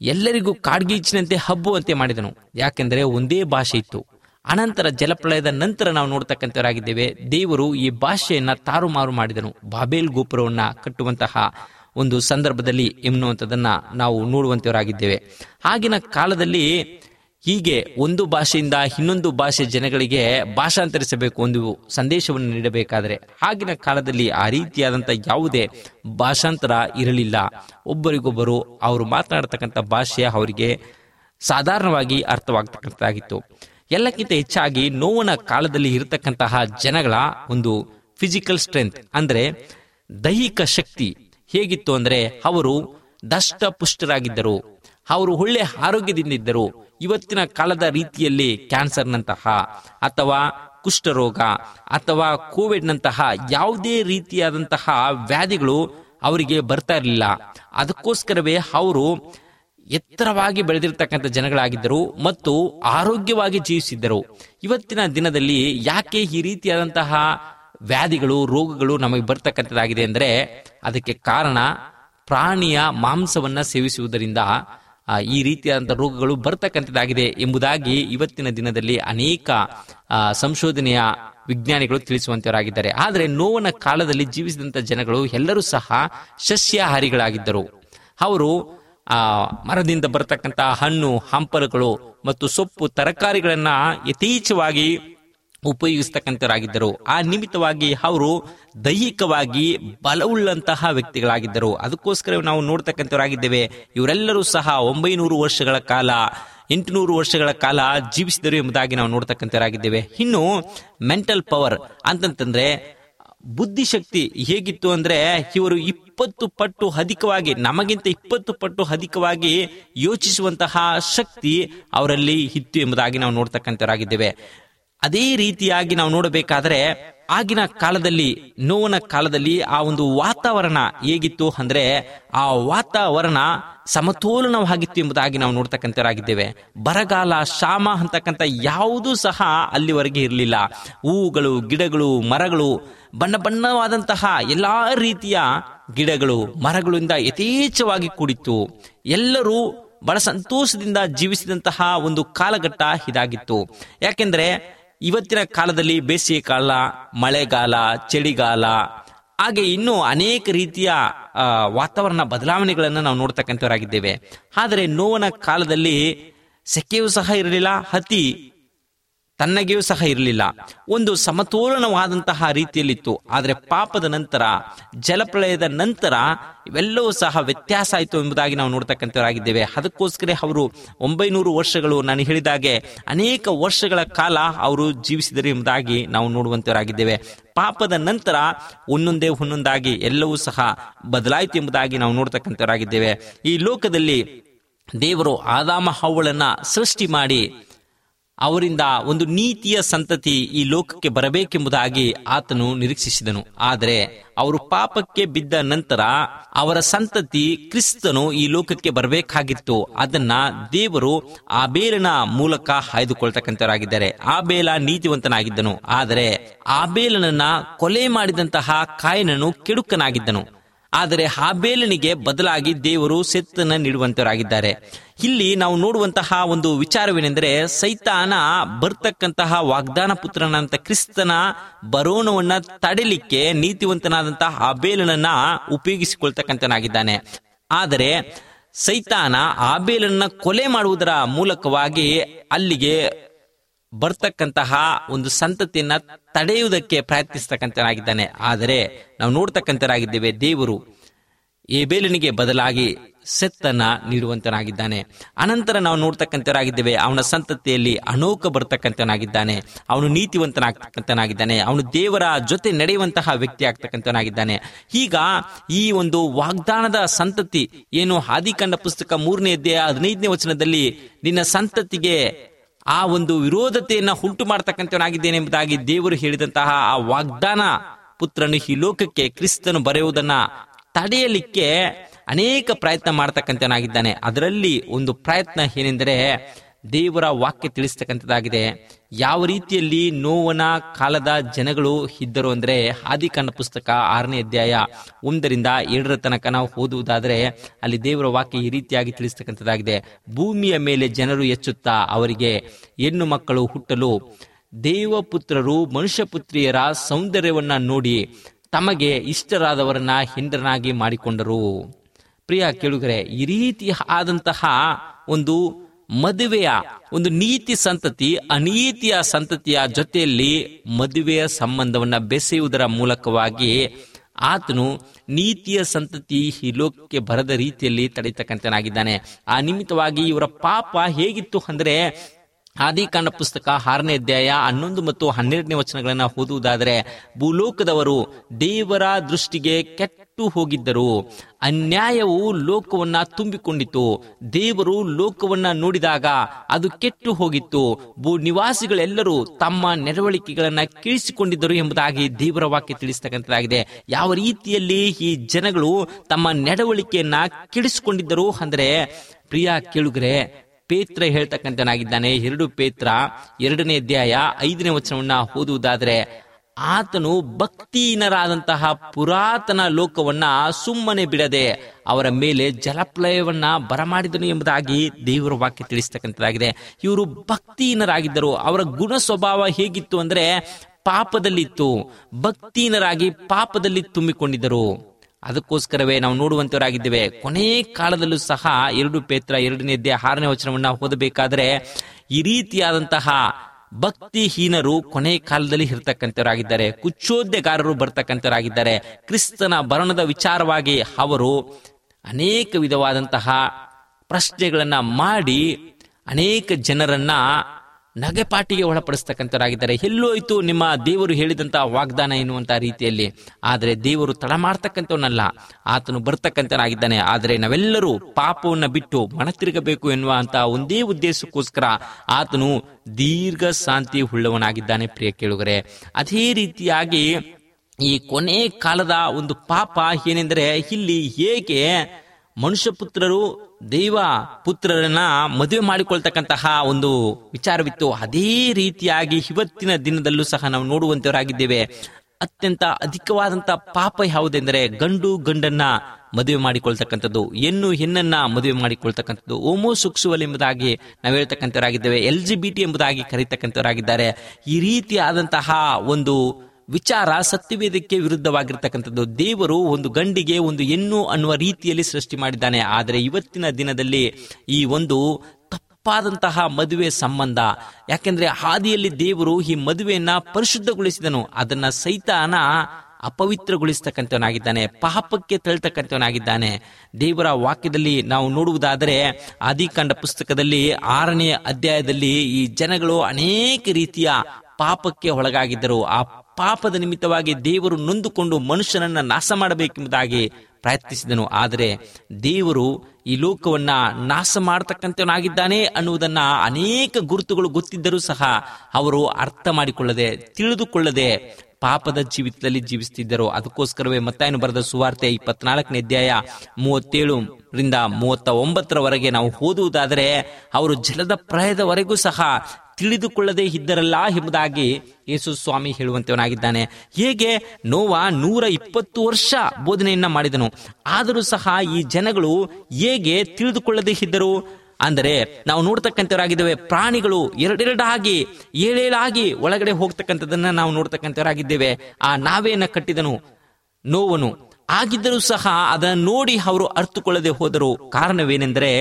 ಎಲ್ಲರಿಗೂ ಕಾಡ್ಗೀಚಿನಂತೆ ಹಬ್ಬುವಂತೆ ಮಾಡಿದನು. ಯಾಕೆಂದರೆ ಒಂದೇ ಭಾಷೆ ಇತ್ತು. ಅನಂತರ ಜಲಪ್ರಳಯದ ನಂತರ ನಾವು ನೋಡ್ತಕ್ಕಂಥವರಾಗಿದ್ದೇವೆ, ದೇವರು ಈ ಭಾಷೆಯನ್ನ ತಾರುಮಾರು ಮಾಡಿದನು. ಬಾಬೇಲ್ ಗೋಪುರವನ್ನ ಕಟ್ಟುವಂತಹ ಒಂದು ಸಂದರ್ಭದಲ್ಲಿ ಎನ್ನುವಂಥದ್ದನ್ನ ನಾವು ನೋಡುವಂತವರಾಗಿದ್ದೇವೆ. ಆಗಿನ ಕಾಲದಲ್ಲಿ ಹೀಗೆ ಒಂದು ಭಾಷೆಯಿಂದ ಇನ್ನೊಂದು ಭಾಷೆ ಜನಗಳಿಗೆ ಭಾಷಾಂತರಿಸಬೇಕು, ಒಂದು ಸಂದೇಶವನ್ನು ನೀಡಬೇಕಾದರೆ ಆಗಿನ ಕಾಲದಲ್ಲಿ ಆ ರೀತಿಯಾದಂಥ ಯಾವುದೇ ಭಾಷಾಂತರ ಇರಲಿಲ್ಲ. ಒಬ್ಬರಿಗೊಬ್ಬರು ಅವರು ಮಾತನಾಡ್ತಕ್ಕಂಥ ಭಾಷೆ ಅವರಿಗೆ ಸಾಧಾರಣವಾಗಿ ಅರ್ಥವಾಗ್ತಕ್ಕಂಥದ್ದಾಗಿತ್ತು. ಎಲ್ಲಕ್ಕಿಂತ ಹೆಚ್ಚಾಗಿ ನೋವನ ಕಾಲದಲ್ಲಿ ಇರತಕ್ಕಂತಹ ಜನಗಳ ಒಂದು ಫಿಸಿಕಲ್ ಸ್ಟ್ರೆಂತ್ ಅಂದರೆ ದೈಹಿಕ ಶಕ್ತಿ ಹೇಗಿತ್ತು ಅಂದರೆ ಅವರು ದಷ್ಟ ಪುಷ್ಟರಾಗಿದ್ದರು, ಅವರು ಒಳ್ಳೆ ಆರೋಗ್ಯದಿಂದಿದ್ದರು. ಇವತ್ತಿನ ಕಾಲದ ರೀತಿಯಲ್ಲಿ ಕ್ಯಾನ್ಸರ್ನಂತಹ ಅಥವಾ ಕುಷ್ಠರೋಗ ಅಥವಾ ಕೋವಿಡ್ನಂತಹ ಯಾವುದೇ ರೀತಿಯಾದಂತಹ ವ್ಯಾಧಿಗಳು ಅವರಿಗೆ ಬರ್ತಾ ಇರಲಿಲ್ಲ. ಅದಕ್ಕೋಸ್ಕರವೇ ಅವರು ಎತ್ತರವಾಗಿ ಬೆಳೆದಿರ್ತಕ್ಕಂಥ ಜನಗಳಾಗಿದ್ದರು ಮತ್ತು ಆರೋಗ್ಯವಾಗಿ ಜೀವಿಸಿದ್ದರು. ಇವತ್ತಿನ ದಿನದಲ್ಲಿ ಯಾಕೆ ಈ ರೀತಿಯಾದಂತಹ ವ್ಯಾಧಿಗಳು ರೋಗಗಳು ನಮಗೆ ಬರ್ತಕ್ಕಂಥದ್ದಾಗಿದೆ ಅಂದರೆ ಅದಕ್ಕೆ ಕಾರಣ ಪ್ರಾಣಿಯ ಮಾಂಸವನ್ನ ಸೇವಿಸುವುದರಿಂದ ಈ ರೀತಿಯಾದಂಥ ರೋಗಗಳು ಬರ್ತಕ್ಕಂಥದ್ದಾಗಿದೆ ಎಂಬುದಾಗಿ ಇವತ್ತಿನ ದಿನದಲ್ಲಿ ಅನೇಕ ಸಂಶೋಧನೆಯ ವಿಜ್ಞಾನಿಗಳು ತಿಳಿಸುವಂತವರಾಗಿದ್ದಾರೆ. ಆದರೆ ನೋವನ ಕಾಲದಲ್ಲಿ ಜೀವಿಸಿದಂಥ ಜನಗಳು ಎಲ್ಲರೂ ಸಹ ಸಸ್ಯಾಹಾರಿಗಳಾಗಿದ್ದರು. ಅವರು ಆ ಮರದಿಂದ ಬರ್ತಕ್ಕಂಥ ಹಣ್ಣು ಹಂಪಲುಗಳು ಮತ್ತು ಸೊಪ್ಪು ತರಕಾರಿಗಳನ್ನ ಯಥೇಚ್ಛವಾಗಿ ಉಪಯೋಗಿಸ್ತಕ್ಕಂಥವರಾಗಿದ್ದರು. ಆ ನಿಮಿತ್ತವಾಗಿ ಅವರು ದೈಹಿಕವಾಗಿ ಬಲವುಳ್ಳಂತಹ ವ್ಯಕ್ತಿಗಳಾಗಿದ್ದರು. ಅದಕ್ಕೋಸ್ಕರ ನಾವು ನೋಡ್ತಕ್ಕಂಥವರಾಗಿದ್ದೇವೆ, ಇವರೆಲ್ಲರೂ ಸಹ ಒಂಬೈನೂರು ವರ್ಷಗಳ ಕಾಲ ಎಂಟುನೂರು ವರ್ಷಗಳ ಕಾಲ ಜೀವಿಸಿದರು ಎಂಬುದಾಗಿ ನಾವು ನೋಡ್ತಕ್ಕಂಥವರಾಗಿದ್ದೇವೆ. ಇನ್ನು ಮೆಂಟಲ್ ಪವರ್ ಅಂತಂತಂದ್ರೆ ಬುದ್ಧಿಶಕ್ತಿ ಹೇಗಿತ್ತು ಅಂದ್ರೆ ಇವರು ಇಪ್ಪತ್ತು ಪಟ್ಟು ಅಧಿಕವಾಗಿ, ನಮಗಿಂತ ಇಪ್ಪತ್ತು ಪಟ್ಟು ಅಧಿಕವಾಗಿ ಯೋಚಿಸುವಂತಹ ಶಕ್ತಿ ಅವರಲ್ಲಿ ಇತ್ತು ಎಂಬುದಾಗಿ ನಾವು ನೋಡ್ತಕ್ಕಂಥವರಾಗಿದ್ದೇವೆ. ಅದೇ ರೀತಿಯಾಗಿ ನಾವು ನೋಡಬೇಕಾದ್ರೆ ಆಗಿನ ಕಾಲದಲ್ಲಿ ನೋವನ ಕಾಲದಲ್ಲಿ ಆ ಒಂದು ವಾತಾವರಣ ಹೇಗಿತ್ತು ಅಂದ್ರೆ ಆ ವಾತಾವರಣ ಸಮತೋಲನವಾಗಿತ್ತು ಎಂಬುದಾಗಿ ನಾವು ನೋಡ್ತಕ್ಕಂಥವರಾಗಿದ್ದೇವೆ. ಬರಗಾಲ ಶಾಮ ಅಂತಕ್ಕಂಥ ಯಾವುದೂ ಸಹ ಅಲ್ಲಿವರೆಗೆ ಇರಲಿಲ್ಲ. ಹೂವುಗಳು, ಗಿಡಗಳು, ಮರಗಳು, ಬಣ್ಣ ಬಣ್ಣವಾದಂತಹ ಎಲ್ಲಾ ರೀತಿಯ ಗಿಡಗಳು ಮರಗಳಿಂದ ಯಥೇಚ್ಛವಾಗಿ ಕೂಡಿತ್ತು. ಎಲ್ಲರೂ ಬಹಳ ಸಂತೋಷದಿಂದ ಜೀವಿಸಿದಂತಹ ಒಂದು ಕಾಲಘಟ್ಟ ಇದಾಗಿತ್ತು. ಯಾಕೆಂದ್ರೆ ಇವತ್ತಿನ ಕಾಲದಲ್ಲಿ ಬೇಸಿಗೆ ಕಾಲ, ಮಳೆಗಾಲ, ಚಳಿಗಾಲ ಹಾಗೆ ಇನ್ನೂ ಅನೇಕ ರೀತಿಯ ವಾತಾವರಣ ಬದಲಾವಣೆಗಳನ್ನು ನಾವು ನೋಡ್ತಕ್ಕಂಥವರಾಗಿದ್ದೇವೆ. ಆದರೆ ನೋವನ ಕಾಲದಲ್ಲಿ ಸೆಕೆಯೂ ಸಹ ಇರಲಿಲ್ಲ, ಅತಿ ತಣ್ಣಗೆಯೂ ಸಹ ಇರಲಿಲ್ಲ, ಒಂದು ಸಮತೋಲನವಾದಂತಹ ರೀತಿಯಲ್ಲಿತ್ತು. ಆದರೆ ಪಾಪದ ನಂತರ, ಜಲಪ್ರಳಯದ ನಂತರ ಇವೆಲ್ಲವೂ ಸಹ ವ್ಯತ್ಯಾಸ ಆಯಿತು ಎಂಬುದಾಗಿ ನಾವು ನೋಡ್ತಕ್ಕಂಥವರಾಗಿದ್ದೇವೆ. ಅದಕ್ಕೋಸ್ಕರ ಅವರು ಒಂಬೈನೂರು ವರ್ಷಗಳು ನಾನು ಹೇಳಿದಾಗೆ ಅನೇಕ ವರ್ಷಗಳ ಕಾಲ ಅವರು ಜೀವಿಸಿದರು ಎಂಬುದಾಗಿ ನಾವು ನೋಡುವಂತವರಾಗಿದ್ದೇವೆ. ಪಾಪದ ನಂತರ ಒಂದೊಂದೇ ಒಂದೊಂದಾಗಿ ಎಲ್ಲವೂ ಸಹ ಬದಲಾಯಿತು ಎಂಬುದಾಗಿ ನಾವು ನೋಡ್ತಕ್ಕಂಥವರಾಗಿದ್ದೇವೆ. ಈ ಲೋಕದಲ್ಲಿ ದೇವರು ಆದಾಮ ಹವ್ವಳನ್ನ ಸೃಷ್ಟಿ ಮಾಡಿ ಅವರಿಂದ ಒಂದು ನೀತಿಯ ಸಂತತಿ ಈ ಲೋಕಕ್ಕೆ ಬರಬೇಕೆಂಬುದಾಗಿ ಆತನು ನಿರೀಕ್ಷಿಸಿದನು. ಆದರೆ ಅವರು ಪಾಪಕ್ಕೆ ಬಿದ್ದ ನಂತರ ಅವರ ಸಂತತಿ ಕ್ರಿಸ್ತನು ಈ ಲೋಕಕ್ಕೆ ಬರಬೇಕಾಗಿತ್ತು. ಅದನ್ನ ದೇವರು ಆಬೇಲನ ಮೂಲಕ ಆಯ್ದುಕೊಳ್ತಕ್ಕಂಥವರಾಗಿದ್ದಾರೆ. ಆಬೇಲ ನೀತಿವಂತನಾಗಿದ್ದನು, ಆದರೆ ಆಬೇಲನನ್ನ ಕೊಲೆ ಮಾಡಿದಂತಹ ಕಾಯಿನನು ಕೆಡುಕನಾಗಿದ್ದನು. ಆದರೆ ಹಾಬೇಲನಿಗೆ ಬದಲಾಗಿ ದೇವರು ಸೆತ್ತನ್ನ ನೀಡುವಂತವರಾಗಿದ್ದಾರೆ. ಇಲ್ಲಿ ನಾವು ನೋಡುವಂತಹ ಒಂದು ವಿಚಾರವೇನೆಂದರೆ ಸೈತಾನ ಬರ್ತಕ್ಕಂತಹ ವಾಗ್ದಾನ ಪುತ್ರನಂತ ಕ್ರಿಸ್ತನ ಬರೋಣವನ್ನ ತಡೆಯಲಿಕ್ಕೆ ನೀತಿವಂತನಾದಂತಹ ಹಾಬೇಲನನ್ನ ಉಪಯೋಗಿಸಿಕೊಳ್ತಕ್ಕಂಥನಾಗಿದ್ದಾನೆ. ಆದರೆ ಸೈತಾನ ಹಾಬೇಲನ್ನ ಕೊಲೆ ಮಾಡುವುದರ ಮೂಲಕವಾಗಿ ಅಲ್ಲಿಗೆ ಬರ್ತಕ್ಕಂತಹ ಒಂದು ಸಂತತಿಯನ್ನ ತಡೆಯುವುದಕ್ಕೆ ಪ್ರಯತ್ನಿಸ್ತಕ್ಕಂಥನಾಗಿದ್ದಾನೆ. ಆದರೆ ನಾವು ನೋಡ್ತಕ್ಕಂಥರಾಗಿದ್ದೇವೆ, ದೇವರು ಏಬೇಲನಿಗೆ ಬದಲಾಗಿ ಸೆತ್ತನ್ನ ನೀಡುವಂತನಾಗಿದ್ದಾನೆ. ಅನಂತರ ನಾವು ನೋಡ್ತಕ್ಕಂಥವರಾಗಿದ್ದೇವೆ, ಅವನ ಸಂತತಿಯಲ್ಲಿ ಅನೋಕ ಬರ್ತಕ್ಕಂಥನಾಗಿದ್ದಾನೆ, ಅವನು ನೀತಿವಂತನಾಗ್ತಕ್ಕಂಥನಾಗಿದ್ದಾನೆ, ಅವನು ದೇವರ ಜೊತೆ ನಡೆಯುವಂತಹ ವ್ಯಕ್ತಿ ಆಗ್ತಕ್ಕಂಥನಾಗಿದ್ದಾನೆ. ಈಗ ಈ ಒಂದು ವಾಗ್ದಾನದ ಸಂತತಿ ಏನು ಆದಿಕಾಂಡ ಪುಸ್ತಕ ಮೂರನೇ ಅಧ್ಯಾಯ ಹದಿನೈದನೇ ವಚನದಲ್ಲಿ ನಿನ್ನ ಸಂತತಿಗೆ ಆ ಒಂದು ವಿರೋಧತೆಯನ್ನ ಉಂಟು ಮಾಡತಕ್ಕಂಥವನಾಗಿದ್ದೇನೆ ಎಂಬುದಾಗಿ ದೇವರು ಹೇಳಿದಂತಹ ಆ ವಾಗ್ದಾನ ಪುತ್ರನು ಈ ಲೋಕಕ್ಕೆ ಕ್ರಿಸ್ತನು ಬರೆಯುವುದನ್ನ ತಡೆಯಲಿಕ್ಕೆ ಅನೇಕ ಪ್ರಯತ್ನ ಮಾಡತಕ್ಕಂಥವನಾಗಿದ್ದಾನೆ. ಅದರಲ್ಲಿ ಒಂದು ಪ್ರಯತ್ನ ಏನೆಂದರೆ ದೇವರ ವಾಕ್ಯ ತಿಳಿಸ್ತಕ್ಕಂಥದ್ದಾಗಿದೆ. ಯಾವ ರೀತಿಯಲ್ಲಿ ನೋವನ ಕಾಲದ ಜನಗಳು ಇದ್ದರು ಅಂದ್ರೆ ಆದಿಕಾಂಡ ಪುಸ್ತಕ ಆರನೇ ಅಧ್ಯಾಯ ಒಂದರಿಂದ ಏಳರ ತನಕ ನಾವು ಓದುವುದಾದರೆ ಅಲ್ಲಿ ದೇವರ ವಾಕ್ಯ ಈ ರೀತಿಯಾಗಿ ತಿಳಿಸ್ತಕ್ಕಂಥದ್ದಾಗಿದೆ. ಭೂಮಿಯ ಮೇಲೆ ಜನರು ಹೆಚ್ಚುತ್ತಾ ಅವರಿಗೆ ಹೆಣ್ಣು ಮಕ್ಕಳು ಹುಟ್ಟಲು ದೇವಪುತ್ರರು ಮನುಷ್ಯ ಪುತ್ರಿಯರ ಸೌಂದರ್ಯವನ್ನ ನೋಡಿ ತಮಗೆ ಇಷ್ಟರಾದವರನ್ನ ಹೆಂಡರನಾಗಿ ಮಾಡಿಕೊಂಡರು. ಪ್ರಿಯ ಕೇಳುಗರೆ, ಈ ರೀತಿ ಆದಂತಹ ಒಂದು ಮದುವೆಯ ಒಂದು ನೀತಿ ಸಂತತಿ ಅನೀತಿಯ ಸಂತತಿಯ ಜೊತೆಯಲ್ಲಿ ಮದುವೆಯ ಸಂಬಂಧವನ್ನ ಬೆಸೆಯುವುದರ ಮೂಲಕವಾಗಿ ಆತನು ನೀತಿಯ ಸಂತತಿ ಈ ಲೋಕಕ್ಕೆ ಬರದ ರೀತಿಯಲ್ಲಿ ತಡೆಯತಕ್ಕಂತನಾಗಿದ್ದಾನೆ. ಆ ನಿಮಿತ್ತವಾಗಿ ಇವರ ಪಾಪ ಹೇಗಿತ್ತು ಅಂದ್ರೆ ಆದಿಕಾಂಡ ಪುಸ್ತಕ ಆರನೇ ಅಧ್ಯಾಯ ಹನ್ನೊಂದು ಮತ್ತು ಹನ್ನೆರಡನೇ ವಚನಗಳನ್ನ ಓದುವುದಾದರೆ, ಭೂಲೋಕದವರು ದೇವರ ದೃಷ್ಟಿಗೆ ಕೆಟ್ಟು ಹೋಗಿದ್ದರು, ಅನ್ಯಾಯವು ಲೋಕವನ್ನ ತುಂಬಿಕೊಂಡಿತು, ದೇವರು ಲೋಕವನ್ನ ನೋಡಿದಾಗ ಅದು ಕೆಟ್ಟು ಹೋಗಿತ್ತು, ಭೂ ನಿವಾಸಿಗಳೆಲ್ಲರೂ ತಮ್ಮ ನಡವಳಿಕೆಗಳನ್ನ ಕೀಳಿಸಿಕೊಂಡಿದ್ದರು ಎಂಬುದಾಗಿ ದೇವರ ವಾಕ್ಯ ತಿಳಿಸ್ತಕ್ಕಂಥದ್ದಾಗಿದೆ. ಯಾವ ರೀತಿಯಲ್ಲಿ ಈ ಜನಗಳು ತಮ್ಮ ನಡವಳಿಕೆಯನ್ನ ಕೆಡಿಸಿಕೊಂಡಿದ್ದರು ಅಂದ್ರೆ ಪ್ರಿಯ ಕೇಳುಗರೆ, ಪೇತ್ರ ಹೇಳ್ತಕ್ಕಂಥನಾಗಿದ್ದಾನೆ. ಎರಡು ಪೇತ್ರ ಎರಡನೇ ಅಧ್ಯಾಯ ಐದನೇ ವಚನವನ್ನ ಓದುವುದಾದ್ರೆ, ಆತನು ಭಕ್ತಿಹೀನರಾದಂತಹ ಪುರಾತನ ಲೋಕವನ್ನ ಸುಮ್ಮನೆ ಬಿಡದೆ ಅವರ ಮೇಲೆ ಜಲಪ್ರಳಯವನ್ನ ಬರಮಾಡಿದನು ಎಂಬುದಾಗಿ ದೇವರ ವಾಕ್ಯ ತಿಳಿಸ್ತಕ್ಕಂಥದ್ದಾಗಿದೆ. ಇವರು ಭಕ್ತಿಹೀನರಾಗಿದ್ದರು. ಅವರ ಗುಣ ಸ್ವಭಾವ ಹೇಗಿತ್ತು ಅಂದ್ರೆ ಪಾಪದಲ್ಲಿತ್ತು. ಭಕ್ತಿಹೀನರಾಗಿ ಪಾಪದಲ್ಲಿ ತುಂಬಿಕೊಂಡಿದ್ದರು. ಅದಕ್ಕೋಸ್ಕರವೇ ನಾವು ನೋಡುವಂತವರಾಗಿದ್ದೇವೆ. ಕೊನೆ ಕಾಲದಲ್ಲೂ ಸಹ ಎರಡು ಪೇತ್ರ ಎರಡನೇ ಅಧ್ಯಾಯ ಆರನೇ ವಚನವನ್ನ ಓದಬೇಕಾದ್ರೆ ಈ ರೀತಿಯಾದಂತಹ ಭಕ್ತಿಹೀನರು ಕೊನೆ ಕಾಲದಲ್ಲಿ ಇರ್ತಕ್ಕಂಥವರಾಗಿದ್ದಾರೆ. ಕುಚ್ಚೋದ್ಯಗಾರರು ಬರ್ತಕ್ಕಂಥವರಾಗಿದ್ದಾರೆ. ಕ್ರಿಸ್ತನ ಬರಣದ ವಿಚಾರವಾಗಿ ಅವರು ಅನೇಕ ವಿಧವಾದಂತಹ ಪ್ರಶ್ನೆಗಳನ್ನ ಮಾಡಿ ಅನೇಕ ಜನರನ್ನ ನಗೆಪಾಟಿಗೆ ಒಳಪಡಿಸ್ತಕ್ಕಂಥವರಾಗಿದ್ದಾರೆ. ಎಲ್ಲೋಯ್ತು ನಿಮ್ಮ ದೇವರು ಹೇಳಿದಂತಹ ವಾಗ್ದಾನ ಎನ್ನುವಂತಹ ರೀತಿಯಲ್ಲಿ. ಆದರೆ ದೇವರು ತಡ ಮಾಡ್ತಕ್ಕಂಥವನಲ್ಲ, ಆತನು ಬರ್ತಕ್ಕಂಥನಾಗಿದ್ದಾನೆ. ಆದರೆ ನಾವೆಲ್ಲರೂ ಪಾಪವನ್ನ ಬಿಟ್ಟು ಮನತಿರುಗಬೇಕು ಎನ್ನುವಂತಹ ಒಂದೇ ಉದ್ದೇಶಕ್ಕೋಸ್ಕರ ಆತನು ದೀರ್ಘ ಶಾಂತಿ ಉಳ್ಳವನಾಗಿದ್ದಾನೆ. ಪ್ರಿಯ ಕೇಳುಗರೆ, ಅದೇ ರೀತಿಯಾಗಿ ಈ ಕೊನೆ ಕಾಲದ ಒಂದು ಪಾಪ ಏನೆಂದರೆ, ಇಲ್ಲಿ ಹೇಗೆ ಮನುಷ್ಯ ಪುತ್ರರು ದೈವ ಪುತ್ರರನ್ನ ಮದುವೆ ಮಾಡಿಕೊಳ್ತಕ್ಕಂತಹ ಒಂದು ವಿಚಾರವಿತ್ತು, ಅದೇ ರೀತಿಯಾಗಿ ಇವತ್ತಿನ ದಿನದಲ್ಲೂ ಸಹ ನಾವು ನೋಡುವಂತವರಾಗಿದ್ದೇವೆ. ಅತ್ಯಂತ ಅಧಿಕವಾದಂತಹ ಪಾಪ ಯಾವುದೆಂದರೆ ಗಂಡು ಗಂಡನ್ನ ಮದುವೆ ಮಾಡಿಕೊಳ್ತಕ್ಕಂಥದ್ದು, ಹೆಣ್ಣು ಹೆಣ್ಣನ್ನ ಮದುವೆ ಮಾಡಿಕೊಳ್ತಕ್ಕಂಥದ್ದು, ಹೋಮೋಸೆಕ್ಸುವಲ್ ಎಂಬುದಾಗಿ ನಾವು ಹೇಳ್ತಕ್ಕಂಥವರಾಗಿದ್ದೇವೆ. ಎಲ್ ಜಿ ಬಿ ಟಿ ಎಂಬುದಾಗಿ ಕರೀತಕ್ಕಂಥವರಾಗಿದ್ದಾರೆ. ಈ ರೀತಿಯಾದಂತಹ ಒಂದು ವಿಚಾರ ಸತ್ಯವೇದಕ್ಕೆ ವಿರುದ್ಧವಾಗಿರ್ತಕ್ಕಂಥದ್ದು. ದೇವರು ಒಂದು ಗಂಡಿಗೆ ಒಂದು ಹೆಣ್ಣು ಅನ್ನುವ ರೀತಿಯಲ್ಲಿ ಸೃಷ್ಟಿ ಮಾಡಿದ್ದಾನೆ. ಆದರೆ ಇವತ್ತಿನ ದಿನದಲ್ಲಿ ಈ ಒಂದು ತಪ್ಪಾದಂತಹ ಮದುವೆ ಸಂಬಂಧ, ಯಾಕೆಂದ್ರೆ ಹಾದಿಯಲ್ಲಿ ದೇವರು ಈ ಮದುವೆಯನ್ನ ಪರಿಶುದ್ಧಗೊಳಿಸಿದನು, ಅದನ್ನ ಸೈತಾನ ಅಪವಿತ್ರಗೊಳಿಸ್ತಕ್ಕಂಥವನಾಗಿದ್ದಾನೆ, ಪಾಪಕ್ಕೆ ತಳ್ತಕ್ಕಂಥವನಾಗಿದ್ದಾನೆ. ದೇವರ ವಾಕ್ಯದಲ್ಲಿ ನಾವು ನೋಡುವುದಾದರೆ ಆದಿಕಾಂಡ ಪುಸ್ತಕದಲ್ಲಿ ಆರನೇ ಅಧ್ಯಾಯದಲ್ಲಿ ಈ ಜನಗಳು ಅನೇಕ ರೀತಿಯ ಪಾಪಕ್ಕೆ ಒಳಗಾಗಿದ್ದರು. ಆ ಪಾಪದ ನಿಮಿತ್ತವಾಗಿ ದೇವರು ನೊಂದುಕೊಂಡು ಮನುಷ್ಯನನ್ನ ನಾಶ ಮಾಡಬೇಕೆಂಬುದಾಗಿ ಪ್ರಯತ್ನಿಸಿದನು. ಆದರೆ ದೇವರು ಈ ಲೋಕವನ್ನ ನಾಶ ಮಾಡತಕ್ಕಂಥವನಾಗಿದ್ದಾನೆ ಅನ್ನುವುದನ್ನ ಅನೇಕ ಗುರುತುಗಳು ಗೊತ್ತಿದ್ದರೂ ಸಹ ಅವರು ಅರ್ಥ ಮಾಡಿಕೊಳ್ಳದೆ ತಿಳಿದುಕೊಳ್ಳದೆ ಪಾಪದ ಜೀವಿತದಲ್ಲಿ ಜೀವಿಸುತ್ತಿದ್ದರು. ಅದಕ್ಕೋಸ್ಕರವೇ ಮತ್ತಾಯನು ಬರೆದ ಸುವಾರ್ತೆ ಇಪ್ಪತ್ನಾಲ್ಕನೇ ಅಧ್ಯಾಯ ಮೂವತ್ತೇಳು ರಿಂದ ಮೂವತ್ತ ಒಂಬತ್ತರವರೆಗೆ ನಾವು ಓದುವುದಾದರೆ, ಅವರು ಜಲದ ಪ್ರಾಯದವರೆಗೂ ಸಹ ತಿಳಿದುಕೊಳ್ಳದೆ ಇದ್ದರಲ್ಲ ಎಂಬುದಾಗಿ ಯೇಸು ಸ್ವಾಮಿ ಹೇಳುವಂತವನಾಗಿದ್ದಾನೆ. ಹೇಗೆ ನೋವ ನೂರ ಇಪ್ಪತ್ತು ವರ್ಷ ಬೋಧನೆಯನ್ನ ಮಾಡಿದನು, ಆದರೂ ಸಹ ಈ ಜನಗಳು ಹೇಗೆ ತಿಳಿದುಕೊಳ್ಳದೆ ಇದ್ದರು ಅಂದರೆ ನಾವು ನೋಡ್ತಕ್ಕಂಥವರಾಗಿದ್ದೇವೆ. ಪ್ರಾಣಿಗಳು ಎರಡೆರಡಾಗಿ ಏಳೇಳಾಗಿ ಒಳಗಡೆ ಹೋಗ್ತಕ್ಕಂಥದನ್ನ ನಾವು ನೋಡ್ತಕ್ಕಂಥವರಾಗಿದ್ದೇವೆ. ಆ ನಾವೆಯನ್ನ ಕಟ್ಟಿದನು ನೋವನು, ಆಗಿದ್ದರೂ ಸಹ ಅದನ್ನು ನೋಡಿ ಅವರು ಅರ್ಥಕೊಳ್ಳದೆ ಹೋದರು. ಕಾರಣವೇನೆಂದರೆ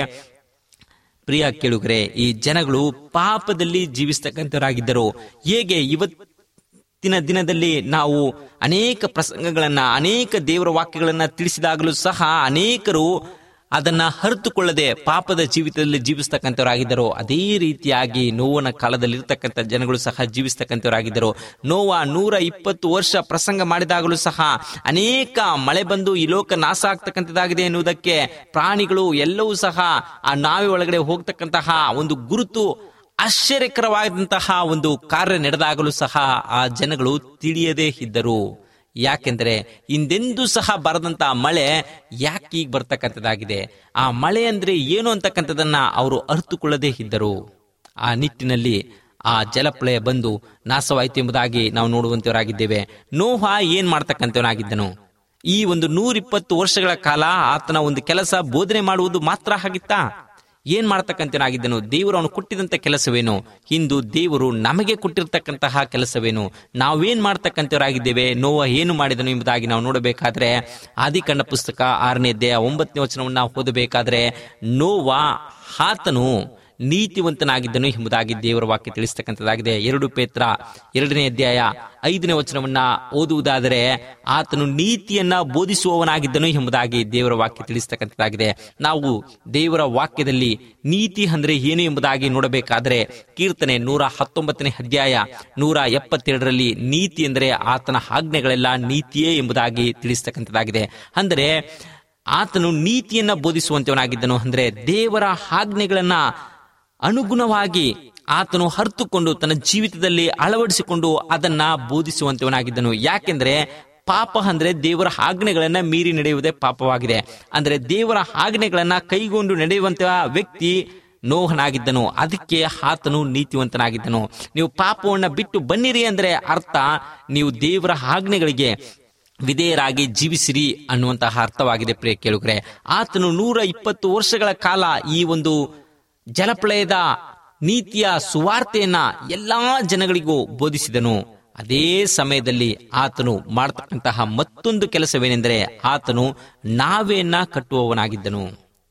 ಪ್ರಿಯ ಕೇಳುಗರೆ, ಈ ಜನಗಳು ಪಾಪದಲ್ಲಿ ಜೀವಿಸ್ತಕ್ಕಂಥವರಾಗಿದ್ದರು. ಹೇಗೆ ಇವತ್ತಿನ ದಿನದಲ್ಲಿ ನಾವು ಅನೇಕ ಪ್ರಸಂಗಗಳನ್ನ ಅನೇಕ ದೇವರ ವಾಕ್ಯಗಳನ್ನ ತಿಳಿಸಿದಾಗಲೂ ಸಹ ಅನೇಕರು ಅದನ್ನ ಅರಿತುಕೊಳ್ಳದೆ ಪಾಪದ ಜೀವಿತದಲ್ಲಿ ಜೀವಿಸ್ತಕ್ಕಂಥವರಾಗಿದ್ದರು. ಅದೇ ರೀತಿಯಾಗಿ ನೋವನ ಕಾಲದಲ್ಲಿ ಇರ್ತಕ್ಕಂಥ ಜನಗಳು ಸಹ ಜೀವಿಸ್ತಕ್ಕಂಥವರಾಗಿದ್ದರು. ನೋವ ನೂರ ಇಪ್ಪತ್ತು ವರ್ಷ ಪ್ರಸಂಗ ಮಾಡಿದಾಗಲೂ ಸಹ ಅನೇಕ ಮಳೆ ಬಂದು ಈ ಲೋಕ ನಾಶ ಆಗ್ತಕ್ಕಂಥದ್ದಾಗಿದೆ ಎನ್ನುವುದಕ್ಕೆ ಪ್ರಾಣಿಗಳು ಎಲ್ಲವೂ ಸಹ ಆ ನಾವೆ ಒಳಗಡೆ ಹೋಗ್ತಕ್ಕಂತಹ ಒಂದು ಗುರುತು ಆಶ್ಚರ್ಯಕರವಾದಂತಹ ಒಂದು ಕಾರ್ಯ ನಡೆದಾಗಲೂ ಸಹ ಆ ಜನಗಳು ತಿಳಿಯದೇ ಇದ್ದರು. ಯಾಕೆಂದ್ರೆ ಹಿಂದೆಂದೂ ಸಹ ಬರದಂತಹ ಮಳೆ ಯಾಕೆ ಈಗ ಬರ್ತಕ್ಕಂಥದ್ದಾಗಿದೆ, ಆ ಮಳೆ ಅಂದ್ರೆ ಏನು ಅಂತಕ್ಕಂಥದನ್ನ ಅವರು ಅರ್ಥಕೊಳ್ಳದೇ ಇದ್ದರು. ಆ ನಿಟ್ಟಿನಲ್ಲಿ ಆ ಜಲಪ್ರಳಯ ಬಂದು ನಾಶವಾಯಿತು ಎಂಬುದಾಗಿ ನಾವು ನೋಡುವಂತವರಾಗಿದ್ದೇವೆ. ನೋಹ ಏನ್ ಮಾಡ್ತಕ್ಕಂಥವನಾಗಿದ್ದನು? ಈ ಒಂದು ನೂರಿಪ್ಪತ್ತು ವರ್ಷಗಳ ಕಾಲ ಆತನ ಒಂದು ಕೆಲಸ ಬೋಧನೆ ಮಾಡುವುದು ಮಾತ್ರ ಆಗಿತ್ತಾ? ಏನ್ ಮಾಡ್ತಕ್ಕಂಥವನಾಗಿದ್ದನು? ದೇವರು ಅವನು ಕೊಟ್ಟಿದಂತ ಕೆಲಸವೇನು? ಇಂದು ದೇವರು ನಮಗೆ ಕೊಟ್ಟಿರ್ತಕ್ಕಂತಹ ಕೆಲಸವೇನು? ನಾವೇನ್ ಮಾಡ್ತಕ್ಕಂಥವರಾಗಿದ್ದೇವೆ? ನೋವ ಏನು ಮಾಡಿದನು ಎಂಬುದಾಗಿ ನಾವು ನೋಡಬೇಕಾದ್ರೆ ಆದಿಕಾಂಡ ಪುಸ್ತಕ ಆರನೇ ಅಧ್ಯಾಯ ಒಂಬತ್ತನೇ ವಚನವನ್ನ ಓದಬೇಕಾದ್ರೆ ನೋವ ಆತನು ನೀತಿವಂತನಾಗಿದ್ದನು ಎಂಬುದಾಗಿ ದೇವರ ವಾಕ್ಯ ತಿಳಿಸ್ತಕ್ಕಂಥದ್ದಾಗಿದೆ. ಎರಡು ಪೇತ್ರ ಎರಡನೇ ಅಧ್ಯಾಯ ಐದನೇ ವಚನವನ್ನ ಓದುವುದಾದರೆ ಆತನು ನೀತಿಯನ್ನ ಬೋಧಿಸುವವನಾಗಿದ್ದನು ಎಂಬುದಾಗಿ ದೇವರ ವಾಕ್ಯ ತಿಳಿಸ್ತಕ್ಕಂಥದ್ದಾಗಿದೆ. ನಾವು ದೇವರ ವಾಕ್ಯದಲ್ಲಿ ನೀತಿ ಅಂದ್ರೆ ಏನು ಎಂಬುದಾಗಿ ನೋಡಬೇಕಾದ್ರೆ ಕೀರ್ತನೆ ನೂರ ಹತ್ತೊಂಬತ್ತನೇ ಅಧ್ಯಾಯ ನೂರ ಎಪ್ಪತ್ತೆರಡರಲ್ಲಿ ನೀತಿ ಅಂದರೆ ಆತನ ಆಜ್ಞೆಗಳೆಲ್ಲ ನೀತಿಯೇ ಎಂಬುದಾಗಿ ತಿಳಿಸ್ತಕ್ಕಂಥದ್ದಾಗಿದೆ. ಅಂದರೆ ಆತನು ನೀತಿಯನ್ನ ಬೋಧಿಸುವಂತವನಾಗಿದ್ದನು. ಅಂದ್ರೆ ದೇವರ ಆಜ್ಞೆಗಳನ್ನ ಅನುಗುಣವಾಗಿ ಆತನು ಅರಿತುಕೊಂಡು ತನ್ನ ಜೀವಿತದಲ್ಲಿ ಅಳವಡಿಸಿಕೊಂಡು ಅದನ್ನ ಬೋಧಿಸುವಂತವನಾಗಿದ್ದನು. ಯಾಕೆಂದ್ರೆ ಪಾಪ ಅಂದ್ರೆ ದೇವರ ಆಜ್ಞೆಗಳನ್ನ ಮೀರಿ ನಡೆಯುವುದೇ ಪಾಪವಾಗಿದೆ. ಅಂದ್ರೆ ದೇವರ ಆಜ್ಞೆಗಳನ್ನ ಕೈಗೊಂಡು ನಡೆಯುವಂತಹ ವ್ಯಕ್ತಿ ನೋಹನಾಗಿದ್ದನು. ಅದಕ್ಕೆ ಆತನು ನೀತಿವಂತನಾಗಿದ್ದನು. ನೀವು ಪಾಪವನ್ನ ಬಿಟ್ಟು ಬನ್ನಿರಿ ಅಂದ್ರೆ ಅರ್ಥ ನೀವು ದೇವರ ಆಜ್ಞೆಗಳಿಗೆ ವಿಧೇಯರಾಗಿ ಜೀವಿಸಿರಿ ಅನ್ನುವಂತಹ ಅರ್ಥವಾಗಿದೆ. ಪ್ರಿಯ ಕೇಳುಗರೆ, ಆತನು ನೂರ ಇಪ್ಪತ್ತು ವರ್ಷಗಳ ಕಾಲ ಈ ಒಂದು ಜಲಪ್ರಳಯದ ನೀತಿಯ ಸುವಾರ್ತೆಯನ್ನ ಎಲ್ಲಾ ಜನಗಳಿಗೂ ಬೋಧಿಸಿದನು. ಅದೇ ಸಮಯದಲ್ಲಿ ಆತನು ಮಾಡತಕ್ಕಂತಹ ಮತ್ತೊಂದು ಕೆಲಸವೇನೆಂದರೆ ಆತನು ನಾವೆಯನ್ನ ಕಟ್ಟುವವನಾಗಿದ್ದನು.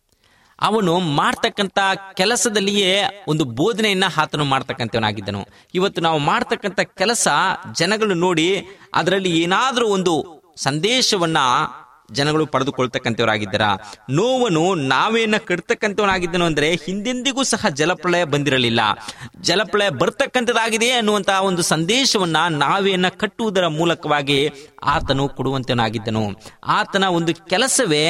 ಅವನು ಮಾಡ್ತಕ್ಕಂಥ ಕೆಲಸದಲ್ಲಿಯೇ ಒಂದು ಬೋಧನೆಯನ್ನ ಆತನು ಮಾಡ್ತಕ್ಕಂಥವನಾಗಿದ್ದನು. ಇವತ್ತು ನಾವು ಮಾಡ್ತಕ್ಕಂಥ ಕೆಲಸ ಜನಗಳು ನೋಡಿ ಅದರಲ್ಲಿ ಏನಾದರೂ ಒಂದು ಸಂದೇಶವನ್ನ ಜನಗಳು ಪಡೆದುಕೊಳ್ತಕ್ಕಂಥವರಾಗಿದ್ದಾರ. ನೋವನು ನಾವೇನ ಕಟ್ತಕ್ಕಂಥವನಾಗಿದ್ದನು ಅಂದ್ರೆ ಹಿಂದೆಂದಿಗೂ ಸಹ ಜಲಪ್ರಳಯ ಬಂದಿರಲಿಲ್ಲ. ಜಲಪ್ರಳಯ ಬರ್ತಕ್ಕಂಥದ್ದಾಗಿದೆ ಅನ್ನುವಂತಹ ಒಂದು ಸಂದೇಶವನ್ನ ನಾವೇನ ಕಟ್ಟುವುದರ ಮೂಲಕವಾಗಿ ಆತನು ಕೊಡುವಂತವನಾಗಿದ್ದನು. ಆತನ ಒಂದು ಕೆಲಸವೇ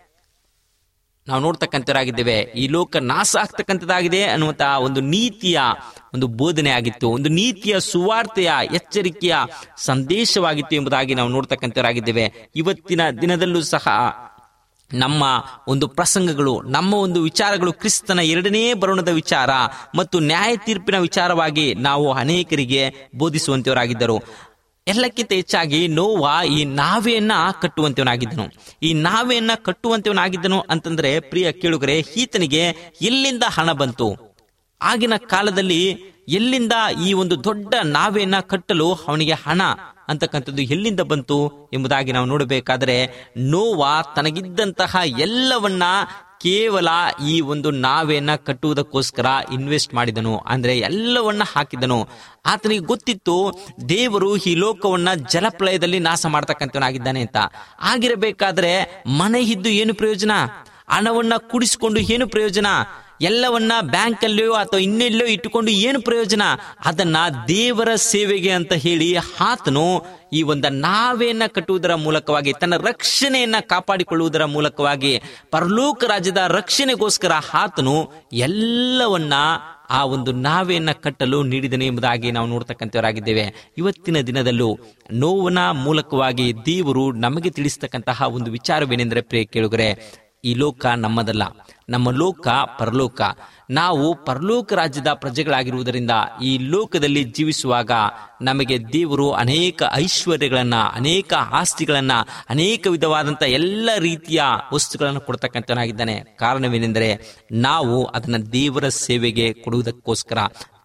ನಾವು ನೋಡ್ತಕ್ಕಂಥವರಾಗಿದ್ದೇವೆ. ಈ ಲೋಕ ನಾಶ ಆಗ್ತಕ್ಕಂಥದ್ದಾಗಿದೆ ಅನ್ನುವಂತಹ ಒಂದು ನೀತಿಯ ಒಂದು ಬೋಧನೆ ಆಗಿತ್ತು, ಒಂದು ನೀತಿಯ ಸುವಾರ್ತೆಯ ಎಚ್ಚರಿಕೆಯ ಸಂದೇಶವಾಗಿತ್ತು ಎಂಬುದಾಗಿ ನಾವು ನೋಡ್ತಕ್ಕಂಥವರಾಗಿದ್ದೇವೆ. ಇವತ್ತಿನ ದಿನದಲ್ಲೂ ಸಹ ನಮ್ಮ ಒಂದು ಪ್ರಸಂಗಗಳು, ನಮ್ಮ ಒಂದು ವಿಚಾರಗಳು ಕ್ರಿಸ್ತನ ಎರಡನೇ ಬರುಣದ ವಿಚಾರ ಮತ್ತು ನ್ಯಾಯ ತೀರ್ಪಿನ ವಿಚಾರವಾಗಿ ನಾವು ಅನೇಕರಿಗೆ ಬೋಧಿಸುವಂತವರಾಗಿದ್ದರು. ಎಲ್ಲಕ್ಕಿಂತ ಹೆಚ್ಚಾಗಿ ನೋವ ಈ ನಾವೆಯನ್ನ ಕಟ್ಟುವಂತವನಾಗಿದ್ದನು. ಈ ನಾವೆಯನ್ನ ಕಟ್ಟುವಂತವನಾಗಿದ್ದನು ಅಂತಂದ್ರೆ ಪ್ರಿಯ ಕೇಳುಗರೆ, ಈತನಿಗೆ ಎಲ್ಲಿಂದ ಹಣ ಬಂತು? ಆಗಿನ ಕಾಲದಲ್ಲಿ ಎಲ್ಲಿಂದ ಈ ಒಂದು ದೊಡ್ಡ ನಾವೆಯನ್ನ ಕಟ್ಟಲು ಅವನಿಗೆ ಹಣ ಅಂತಕ್ಕಂಥದ್ದು ಎಲ್ಲಿಂದ ಬಂತು ಎಂಬುದಾಗಿ ನಾವು ನೋಡಬೇಕಾದ್ರೆ ನೋವ ತನಗಿದ್ದಂತಹ ಎಲ್ಲವನ್ನ ಕೇವಲ ಈ ಒಂದು ನಾವೆಯನ್ನ ಕಟ್ಟುವುದಕ್ಕೋಸ್ಕರ ಇನ್ವೆಸ್ಟ್ ಮಾಡಿದನು. ಅಂದ್ರೆ ಎಲ್ಲವನ್ನ ಹಾಕಿದನು. ಆತನಿಗೆ ಗೊತ್ತಿತ್ತು ದೇವರು ಈ ಲೋಕವನ್ನ ಜಲಪ್ರಳಯದಲ್ಲಿ ನಾಶ ಮಾಡ್ತಕ್ಕಂಥವನಾಗಿದ್ದಾನೆ ಅಂತ. ಆಗಿರಬೇಕಾದ್ರೆ ಮನೆ ಇದ್ದು ಏನು ಪ್ರಯೋಜನ? ಹಣವನ್ನ ಕೂಡಿಸಿಕೊಂಡು ಏನು ಪ್ರಯೋಜನ? ಎಲ್ಲವನ್ನ ಬ್ಯಾಂಕ್ ಅಲ್ಲಿಯೋ ಅಥವಾ ಇನ್ನೆಲ್ಲೋ ಇಟ್ಟುಕೊಂಡು ಏನು ಪ್ರಯೋಜನ? ಅದನ್ನ ದೇವರ ಸೇವೆಗೆ ಅಂತ ಹೇಳಿ ಆತನು ಈ ಒಂದು ನಾವೆಯನ್ನ ಕಟ್ಟುವುದರ ಮೂಲಕವಾಗಿ ತನ್ನ ರಕ್ಷಣೆಯನ್ನ ಕಾಪಾಡಿಕೊಳ್ಳುವುದರ ಮೂಲಕವಾಗಿ ಪರಲೋಕ ರಾಜ್ಯದ ರಕ್ಷಣೆಗೋಸ್ಕರ ಆತನು ಎಲ್ಲವನ್ನ ಆ ಒಂದು ನಾವೆಯನ್ನ ಕಟ್ಟಲು ನೀಡಿದನು ಎಂಬುದಾಗಿ ನಾವು ನೋಡ್ತಕ್ಕಂಥವರಾಗಿದ್ದೇವೆ. ಇವತ್ತಿನ ದಿನದಲ್ಲೂ ನೋವನ ಮೂಲಕವಾಗಿ ದೇವರು ನಮಗೆ ತಿಳಿಸ್ತಕ್ಕಂತಹ ಒಂದು ವಿಚಾರವೇನೆಂದರೆ ಪ್ರಿಯ ಕೇಳುಗರೆ, ಈ ಲೋಕ ನಮ್ಮದಲ್ಲ, ನಮ್ಮ ಲೋಕ ಪರಲೋಕ. ನಾವು ಪರಲೋಕ ರಾಜ್ಯದ ಪ್ರಜೆಗಳಾಗಿರುವುದರಿಂದ ಈ ಲೋಕದಲ್ಲಿ ಜೀವಿಸುವಾಗ ನಮಗೆ ದೇವರು ಅನೇಕ ಐಶ್ವರ್ಯಗಳನ್ನ, ಅನೇಕ ಆಸ್ತಿಗಳನ್ನ, ಅನೇಕ ವಿಧವಾದಂಥ ಎಲ್ಲ ರೀತಿಯ ವಸ್ತುಗಳನ್ನು ಕೊಡ್ತಕ್ಕಂಥವನಾಗಿದ್ದಾನೆ. ಕಾರಣವೇನೆಂದರೆ ನಾವು ಅದನ್ನ ದೇವರ ಸೇವೆಗೆ ಕೊಡುವುದಕ್ಕೋಸ್ಕರ.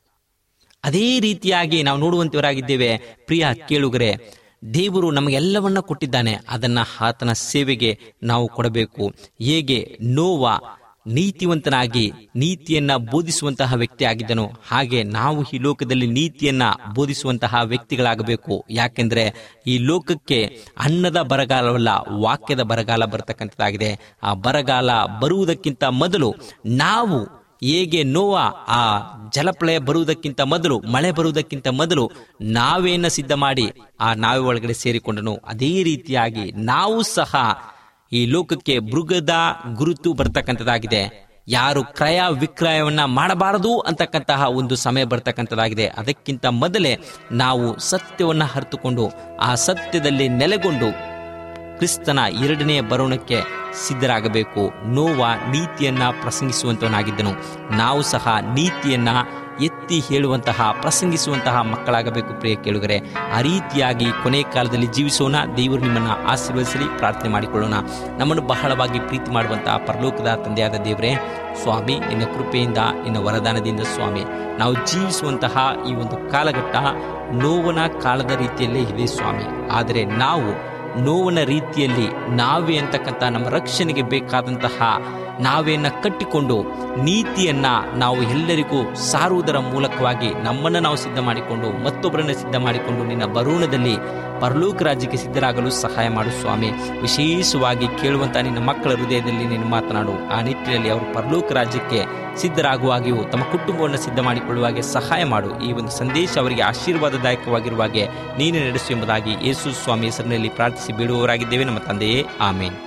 ಅದೇ ರೀತಿಯಾಗಿ ನಾವು ನೋಡುವಂತವರಾಗಿದ್ದೇವೆ ಪ್ರಿಯ ಕೇಳುಗರೆ, ದೇವರು ನಮಗೆಲ್ಲವನ್ನ ಕೊಟ್ಟಿದ್ದಾನೆ, ಅದನ್ನ ಆತನ ಸೇವೆಗೆ ನಾವು ಕೊಡಬೇಕು. ಹೇಗೆ ನೋವ ನೀತಿವಂತನಾಗಿ ನೀತಿಯನ್ನ ಬೋಧಿಸುವಂತಹ ವ್ಯಕ್ತಿ ಆಗಿದ್ದನು, ಹಾಗೆ ನಾವು ಈ ಲೋಕದಲ್ಲಿ ನೀತಿಯನ್ನ ಬೋಧಿಸುವಂತಹ ವ್ಯಕ್ತಿಗಳಾಗಬೇಕು. ಯಾಕೆಂದ್ರೆ ಈ ಲೋಕಕ್ಕೆ ಅನ್ನದ ಬರಗಾಲವಲ್ಲ, ವಾಕ್ಯದ ಬರಗಾಲ ಬರತಕ್ಕಂಥದ್ದಾಗಿದೆ. ಆ ಬರಗಾಲ ಬರುವುದಕ್ಕಿಂತ ಮೊದಲು ನಾವು ಹೇಗೆ ನೋವ ಆ ಜಲಪ್ರಳಯ ಬರುವುದಕ್ಕಿಂತ ಮೊದಲು, ಮಳೆ ಬರುವುದಕ್ಕಿಂತ ಮೊದಲು ನಾವೇನ ಸಿದ್ಧ ಮಾಡಿ ಆ ನಾವೆ ಒಳಗಡೆ ಸೇರಿಕೊಂಡನು, ಅದೇ ರೀತಿಯಾಗಿ ನಾವು ಸಹ ಈ ಲೋಕಕ್ಕೆ ಮೃಗದ ಗುರುತು ಬರ್ತಕ್ಕಂಥದ್ದಾಗಿದೆ. ಯಾರು ಕ್ರಯ ವಿಕ್ರಯವನ್ನ ಮಾಡಬಾರದು ಅಂತಕ್ಕಂತಹ ಒಂದು ಸಮಯ ಬರ್ತಕ್ಕಂಥದ್ದಾಗಿದೆ. ಅದಕ್ಕಿಂತ ಮೊದಲೇ ನಾವು ಸತ್ಯವನ್ನ ಅರಿತುಕೊಂಡು ಆ ಸತ್ಯದಲ್ಲಿ ನೆಲೆಗೊಂಡು ಕ್ರಿಸ್ತನ ಎರಡನೇ ಬರೋಣಕ್ಕೆ ಸಿದ್ಧರಾಗಬೇಕು. ನೋವ ನೀತಿಯನ್ನ ಪ್ರಸಂಗಿಸುವಂತವನಾಗಿದ್ದನು. ನಾವು ಸಹ ನೀತಿಯನ್ನ ಎತ್ತಿ ಹೇಳುವಂತಹ ಪ್ರಸಂಗಿಸುವಂತಹ ಮಕ್ಕಳಾಗಬೇಕು ಪ್ರಿಯ ಕೇಳುಗರೆ. ಆ ರೀತಿಯಾಗಿ ಕೊನೆ ಕಾಲದಲ್ಲಿ ಜೀವಿಸೋಣ. ದೇವರು ನಿಮ್ಮನ್ನು ಆಶೀರ್ವದಿಸಲಿ. ಪ್ರಾರ್ಥನೆ ಮಾಡಿಕೊಳ್ಳೋಣ. ನಮ್ಮನ್ನು ಬಹಳವಾಗಿ ಪ್ರೀತಿ ಮಾಡುವಂತಹ ಪರಲೋಕದ ತಂದೆಯಾದ ದೇವರೇ, ಸ್ವಾಮಿ, ನಿನ್ನ ಕೃಪೆಯಿಂದ, ನಿನ್ನ ವರದಾನದಿಂದ ಸ್ವಾಮಿ, ನಾವು ಜೀವಿಸುವಂತಹ ಈ ಒಂದು ಕಾಲಘಟ್ಟ ನೋವನ ಕಾಲದ ರೀತಿಯಲ್ಲೇ ಇದೆ ಸ್ವಾಮಿ. ಆದರೆ ನಾವು ನೋವನ ರೀತಿಯಲ್ಲಿ ನಾವೇ ಅಂತಕ್ಕಂಥ ನಮ್ಮ ರಕ್ಷಣೆಗೆ ಬೇಕಾದಂತಹ ನಾವೇನ ಕಟ್ಟಿಕೊಂಡು ನೀತಿಯನ್ನ ನಾವು ಎಲ್ಲರಿಗೂ ಸಾರುವುದರ ಮೂಲಕವಾಗಿ ನಮ್ಮನ್ನು ನಾವು ಸಿದ್ಧ ಮಾಡಿಕೊಂಡು ಮತ್ತೊಬ್ಬರನ್ನು ಸಿದ್ಧ ಮಾಡಿಕೊಂಡು ನಿನ್ನ ಬರೋಣದಲ್ಲಿ ಪರಲೋಕ ರಾಜ್ಯಕ್ಕೆ ಸಿದ್ಧರಾಗಲು ಸಹಾಯ ಮಾಡು ಸ್ವಾಮಿ. ವಿಶೇಷವಾಗಿ ಕೇಳುವಂತಹ ನಿನ್ನ ಮಕ್ಕಳ ಹೃದಯದಲ್ಲಿ ನೀನು ಮಾತನಾಡು. ಆ ನಿಟ್ಟಿನಲ್ಲಿ ಅವರು ಪರಲೋಕ ರಾಜ್ಯಕ್ಕೆ ಸಿದ್ಧರಾಗುವಾಗಿಯೂ ತಮ್ಮ ಕುಟುಂಬವನ್ನು ಸಿದ್ಧ ಮಾಡಿಕೊಳ್ಳುವಾಗೆ ಸಹಾಯ ಮಾಡು. ಈ ಒಂದು ಸಂದೇಶ ಅವರಿಗೆ ಆಶೀರ್ವಾದದಾಯಕವಾಗಿರುವಾಗೆ ನೀನು ನಡೆಸು ಎಂಬುದಾಗಿ ಯೇಸು ಸ್ವಾಮಿ ಹೆಸರಿನಲ್ಲಿ ಪ್ರಾರ್ಥಿಸಿ ಬೇಡುವವರಾಗಿದ್ದೇವೆ ನಮ್ಮ ತಂದೆಯೇ, ಆಮೇನ್.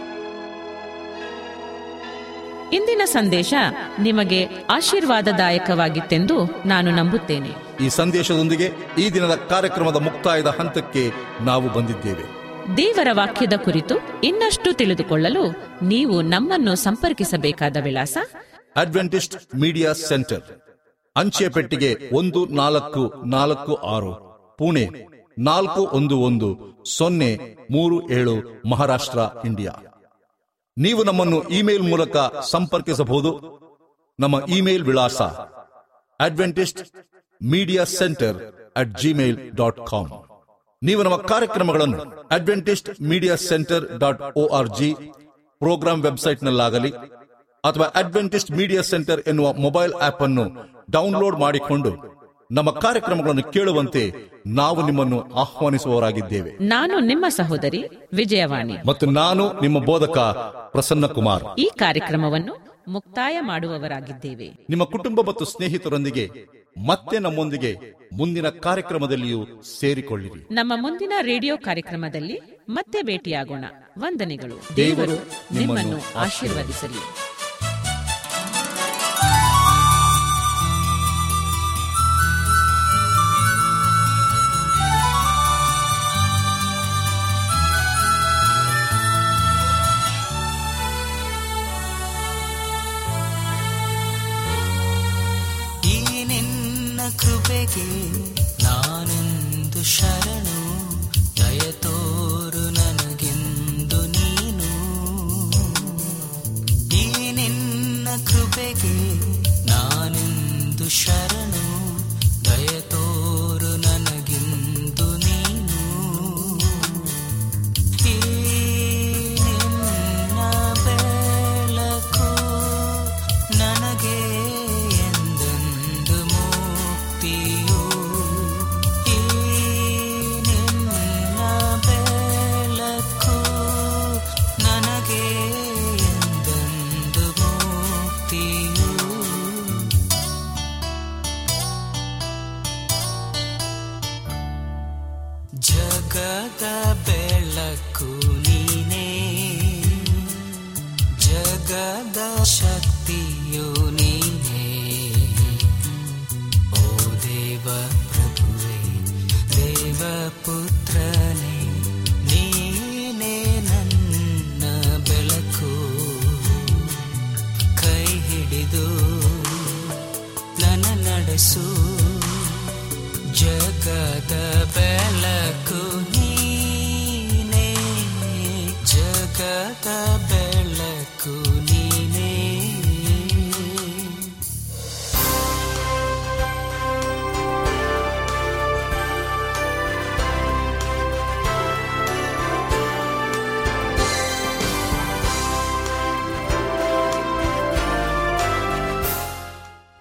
ಇಂದಿನ ಸಂದೇಶ ನಿಮಗೆ ಆಶೀರ್ವಾದದಾಯಕವಾಗಿತ್ತೆಂದು ನಾನು ನಂಬುತ್ತೇನೆ. ಈ ಸಂದೇಶದೊಂದಿಗೆ ಈ ದಿನದ ಕಾರ್ಯಕ್ರಮದ ಮುಕ್ತಾಯದ ಹಂತಕ್ಕೆ ನಾವು ಬಂದಿದ್ದೇವೆ. ದೇವರ ವಾಕ್ಯದ ಕುರಿತು ಇನ್ನಷ್ಟು ತಿಳಿದುಕೊಳ್ಳಲು ನೀವು ನಮ್ಮನ್ನು ಸಂಪರ್ಕಿಸಬೇಕಾದ ವಿಳಾಸ: ಅಡ್ವೆಂಟಿಸ್ಟ್ ಮೀಡಿಯಾ ಸೆಂಟರ್, ಅಂಚೆ ಪೆಟ್ಟಿಗೆ ಒಂದು ನಾಲ್ಕು ನಾಲ್ಕು ಆರು, ಪುಣೆ ನಾಲ್ಕು ಒಂದು ಒಂದು ಸೊನ್ನೆ ಮೂರು ಏಳು, ಮಹಾರಾಷ್ಟ್ರ, ಇಂಡಿಯಾ. ನೀವು ನಮ್ಮನ್ನು ಇಮೇಲ್ ಮೂಲಕ ಸಂಪರ್ಕಿಸಬಹುದು. ನಮ್ಮ ಇಮೇಲ್ ವಿಳಾಸ Adventist media centre at Gmail dot com. ನೀವು ನಮ್ಮ ಕಾರ್ಯಕ್ರಮಗಳನ್ನು Adventist media centre dot O R G program website ನಲ್ಲಾಗಲಿ ಅಥವಾ ಅಡ್ವೆಂಟಿಸ್ಟ್ ಮೀಡಿಯಾ ಸೆಂಟರ್ ಎನ್ನುವ ಮೊಬೈಲ್ ಆಪ್ ಅನ್ನು ಡೌನ್ಲೋಡ್ ಮಾಡಿಕೊಂಡು ನಮ್ಮ ಕಾರ್ಯಕ್ರಮಗಳನ್ನು ಕೇಳುವಂತೆ ನಾವು ನಿಮ್ಮನ್ನು ಆಹ್ವಾನಿಸುವವರಾಗಿದ್ದೇವೆ. ನಾನು ನಿಮ್ಮ ಸಹೋದರಿ ವಿಜಯವಾಣಿ ಮತ್ತು ನಾನು ನಿಮ್ಮ ಬೋಧಕ ಪ್ರಸನ್ನ ಕುಮಾರ್. ಈ ಕಾರ್ಯಕ್ರಮವನ್ನು ಮುಕ್ತಾಯ ಮಾಡುವವರಾಗಿದ್ದೇವೆ. ನಿಮ್ಮ ಕುಟುಂಬ ಮತ್ತು ಸ್ನೇಹಿತರೊಂದಿಗೆ ಮತ್ತೆ ನಮ್ಮೊಂದಿಗೆ ಮುಂದಿನ ಕಾರ್ಯಕ್ರಮದಲ್ಲಿಯೂ ಸೇರಿಕೊಳ್ಳಿರಿ. ನಮ್ಮ ಮುಂದಿನ ರೇಡಿಯೋ ಕಾರ್ಯಕ್ರಮದಲ್ಲಿ ಮತ್ತೆ ಭೇಟಿಯಾಗೋಣ. ವಂದನೆಗಳು. ದೇವರು ನಿಮ್ಮನ್ನು ಆಶೀರ್ವದಿಸಲಿ. ಕೃಪೆಗೆ ನಾನೆಂದು ಶರಣು, ದಯತೋರು ನನಗೆಂದು ನೀನು. ಈ ನಿನ್ನ ಕೃಪೆಗೆ ನಾನೆಂದು ಶರಣು, ದಯತೋರು ನನಗೆಂದು ನೀನು. ಈ ನಿನ್ನ ಬೆಳಕು ನನಗೆ ಜಗದ ಬೆಳಕು ನೀನೇ, ಜಗದ ಶಕ್ತಿಯು ನೀನೇ. ಓ ದೇವ ಪ್ರಭುವೇ, ದೇವ ಪುತ್ರನೇ, ನೀನೇ ನನ್ನ ಬೆಳಕು. ಕೈ ಹಿಡಿದು ನನ್ನ ನಡೆಸು, ಜಗದ ಬೆಳಕು.